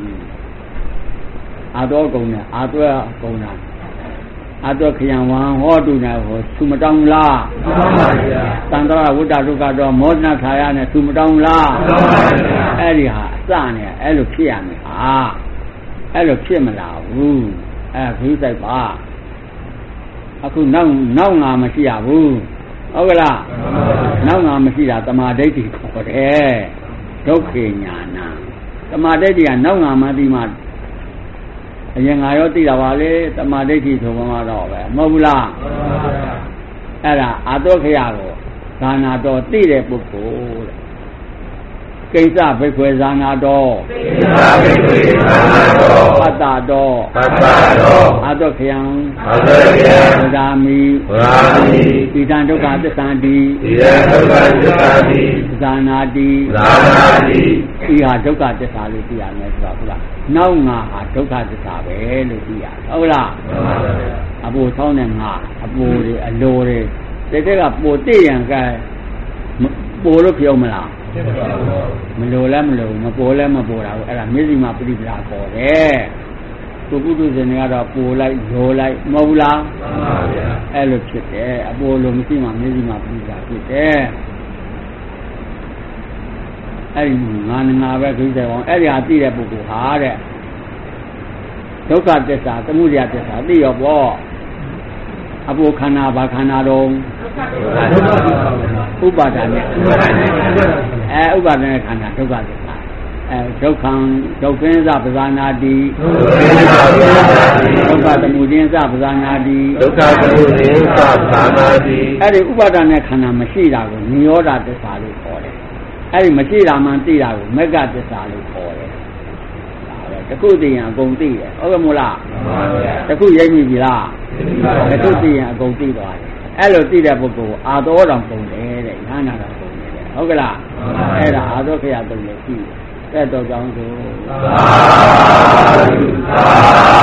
အာတောကုံနဲ့အာတောကုံနာအာတောခယံဝံဟောတုနာဟောသူမတောင်းလားမှန်ပါဗျာတန်တော်ဝိတ္တဒုက္ခတော့မောဒနာခါရနဲ့သူမတောင်းလားမှန်ပါဗျာအဲ့ဒီဟာအစနဲ့အဲ့လိုဖြစ်ရမယ်ဟာအဲ့လိုဖြစ်မလားဘူးအဲ့ခူးဆိုင်ပါအခုနောက်နောက်ငါမရှိရဘူးဟုတ်ကလားနောက်ငါမရှိတာတမာဒိဋ္ဌိခေါ်တယ်ဒုက္ခေညာနာတမာဒိဋ္ဌိကနောက်ငါမှပြီးမှအရင်ငါရောသိတာပါလေတမာဒိဋ္ဌိဆိုမှတော့ပဲမဟုတ်ဘူးလားအဲ့ဒါအာတောခယကိုဇာနာတော်သိတဲ့ပုဂ္ဂိုလ်တဲ့ကိစ္စဘိက္ခွေဇာနာတော်ကိစ္စဘိက္ခွေဇာနာတော်ပတ္တတော်ပတ္တတော်အာတောခယံအာတောခယံဝဒာမိဝဒာမိဣဒံဒုက္ခသစ္စာတိဣဒံဒုက္ခသစ္စာတိဇာနာတိဇာနာတိဤဟာဒုက္ခသစ္စာလို့သိရမယ်ဆိုတော့ဟုတ်လားနောက်ငါဟာဒုက္ခသစ္စာပဲလို့သိရတယ်ဟုတ်လားမှန်ပါဗျာအပိုဆောင်းတဲ့ငါအပိုတွေအလိုတွေတကယ်ကပိုသိရန်ကပိုလို့ပြောမလားမလိုလည်းမလိုမပေါ်လည်းမပေါ်တာဘူးအဲ့ဒါမျက်စိမှာပြိပလာပေါ်တယ်သူပုထုဇဉ်တွေကတော့ပိုလိုက်ရောလိုက်မဟုတ်လားမှန်ပါဗျာအဲ့လိုဖြစ်တယ်အပေါ်လိုမရှိမှမျက်စိမှာပြိပလာဖြစ်တယ်အဲ့ဒီငါငါပဲခိတဲ့ကောင်အဲ့ဒီဟာသိတဲ့ပုဂ္ဂိုလ်ဟာတဲ့ဒုက္ခသစ္စာသမုဒယသစ္စာသိရောပေါ့အပေါ်ခန္ဓာဘာခန္ဓာတော့ဥပါဒာနဲ့အဲဥပါဒနဲ့ခန္ဓာဒုက္ခသစ္စာအဲဒုက္ခံဒုက္ခင်းစပဇာနာတိဒုက္ခသမုဒယစပဇာနာတိဒုက္ခသမုဒယစပဇာနာတိအဲ့ဒီဥပါဒနဲ့ခန္ဓာမရှိတာကိုနိရောဓသစ္စာလို့ခေါ်တယ်အဲ့ဒီမရှိတာမှသိတာကိုမဂ္ဂသစ္စာလို့ခေါ်တယ်တခုသိရင်အကုန်သိတယ်ဟုတ်ကဲ့မို့လားမှန်ပါဗျာတခုရိပ်မိပြီလားတခုသိရင်အကုန်သိသွားတယ်အဲ့လိုသိတဲ့ပုဂ္ဂိုလ်အာသောတောင်ကုန်တယ်တဲ့ဉာဏ်နာတော်ကုန်တယ်ဟုတ်ကဲ့လားအဲ့ဒါအာသောခရတုံးလို့ရှိတယ်တဲ့တော့ကြောင့်ဆိုသာဓုသာ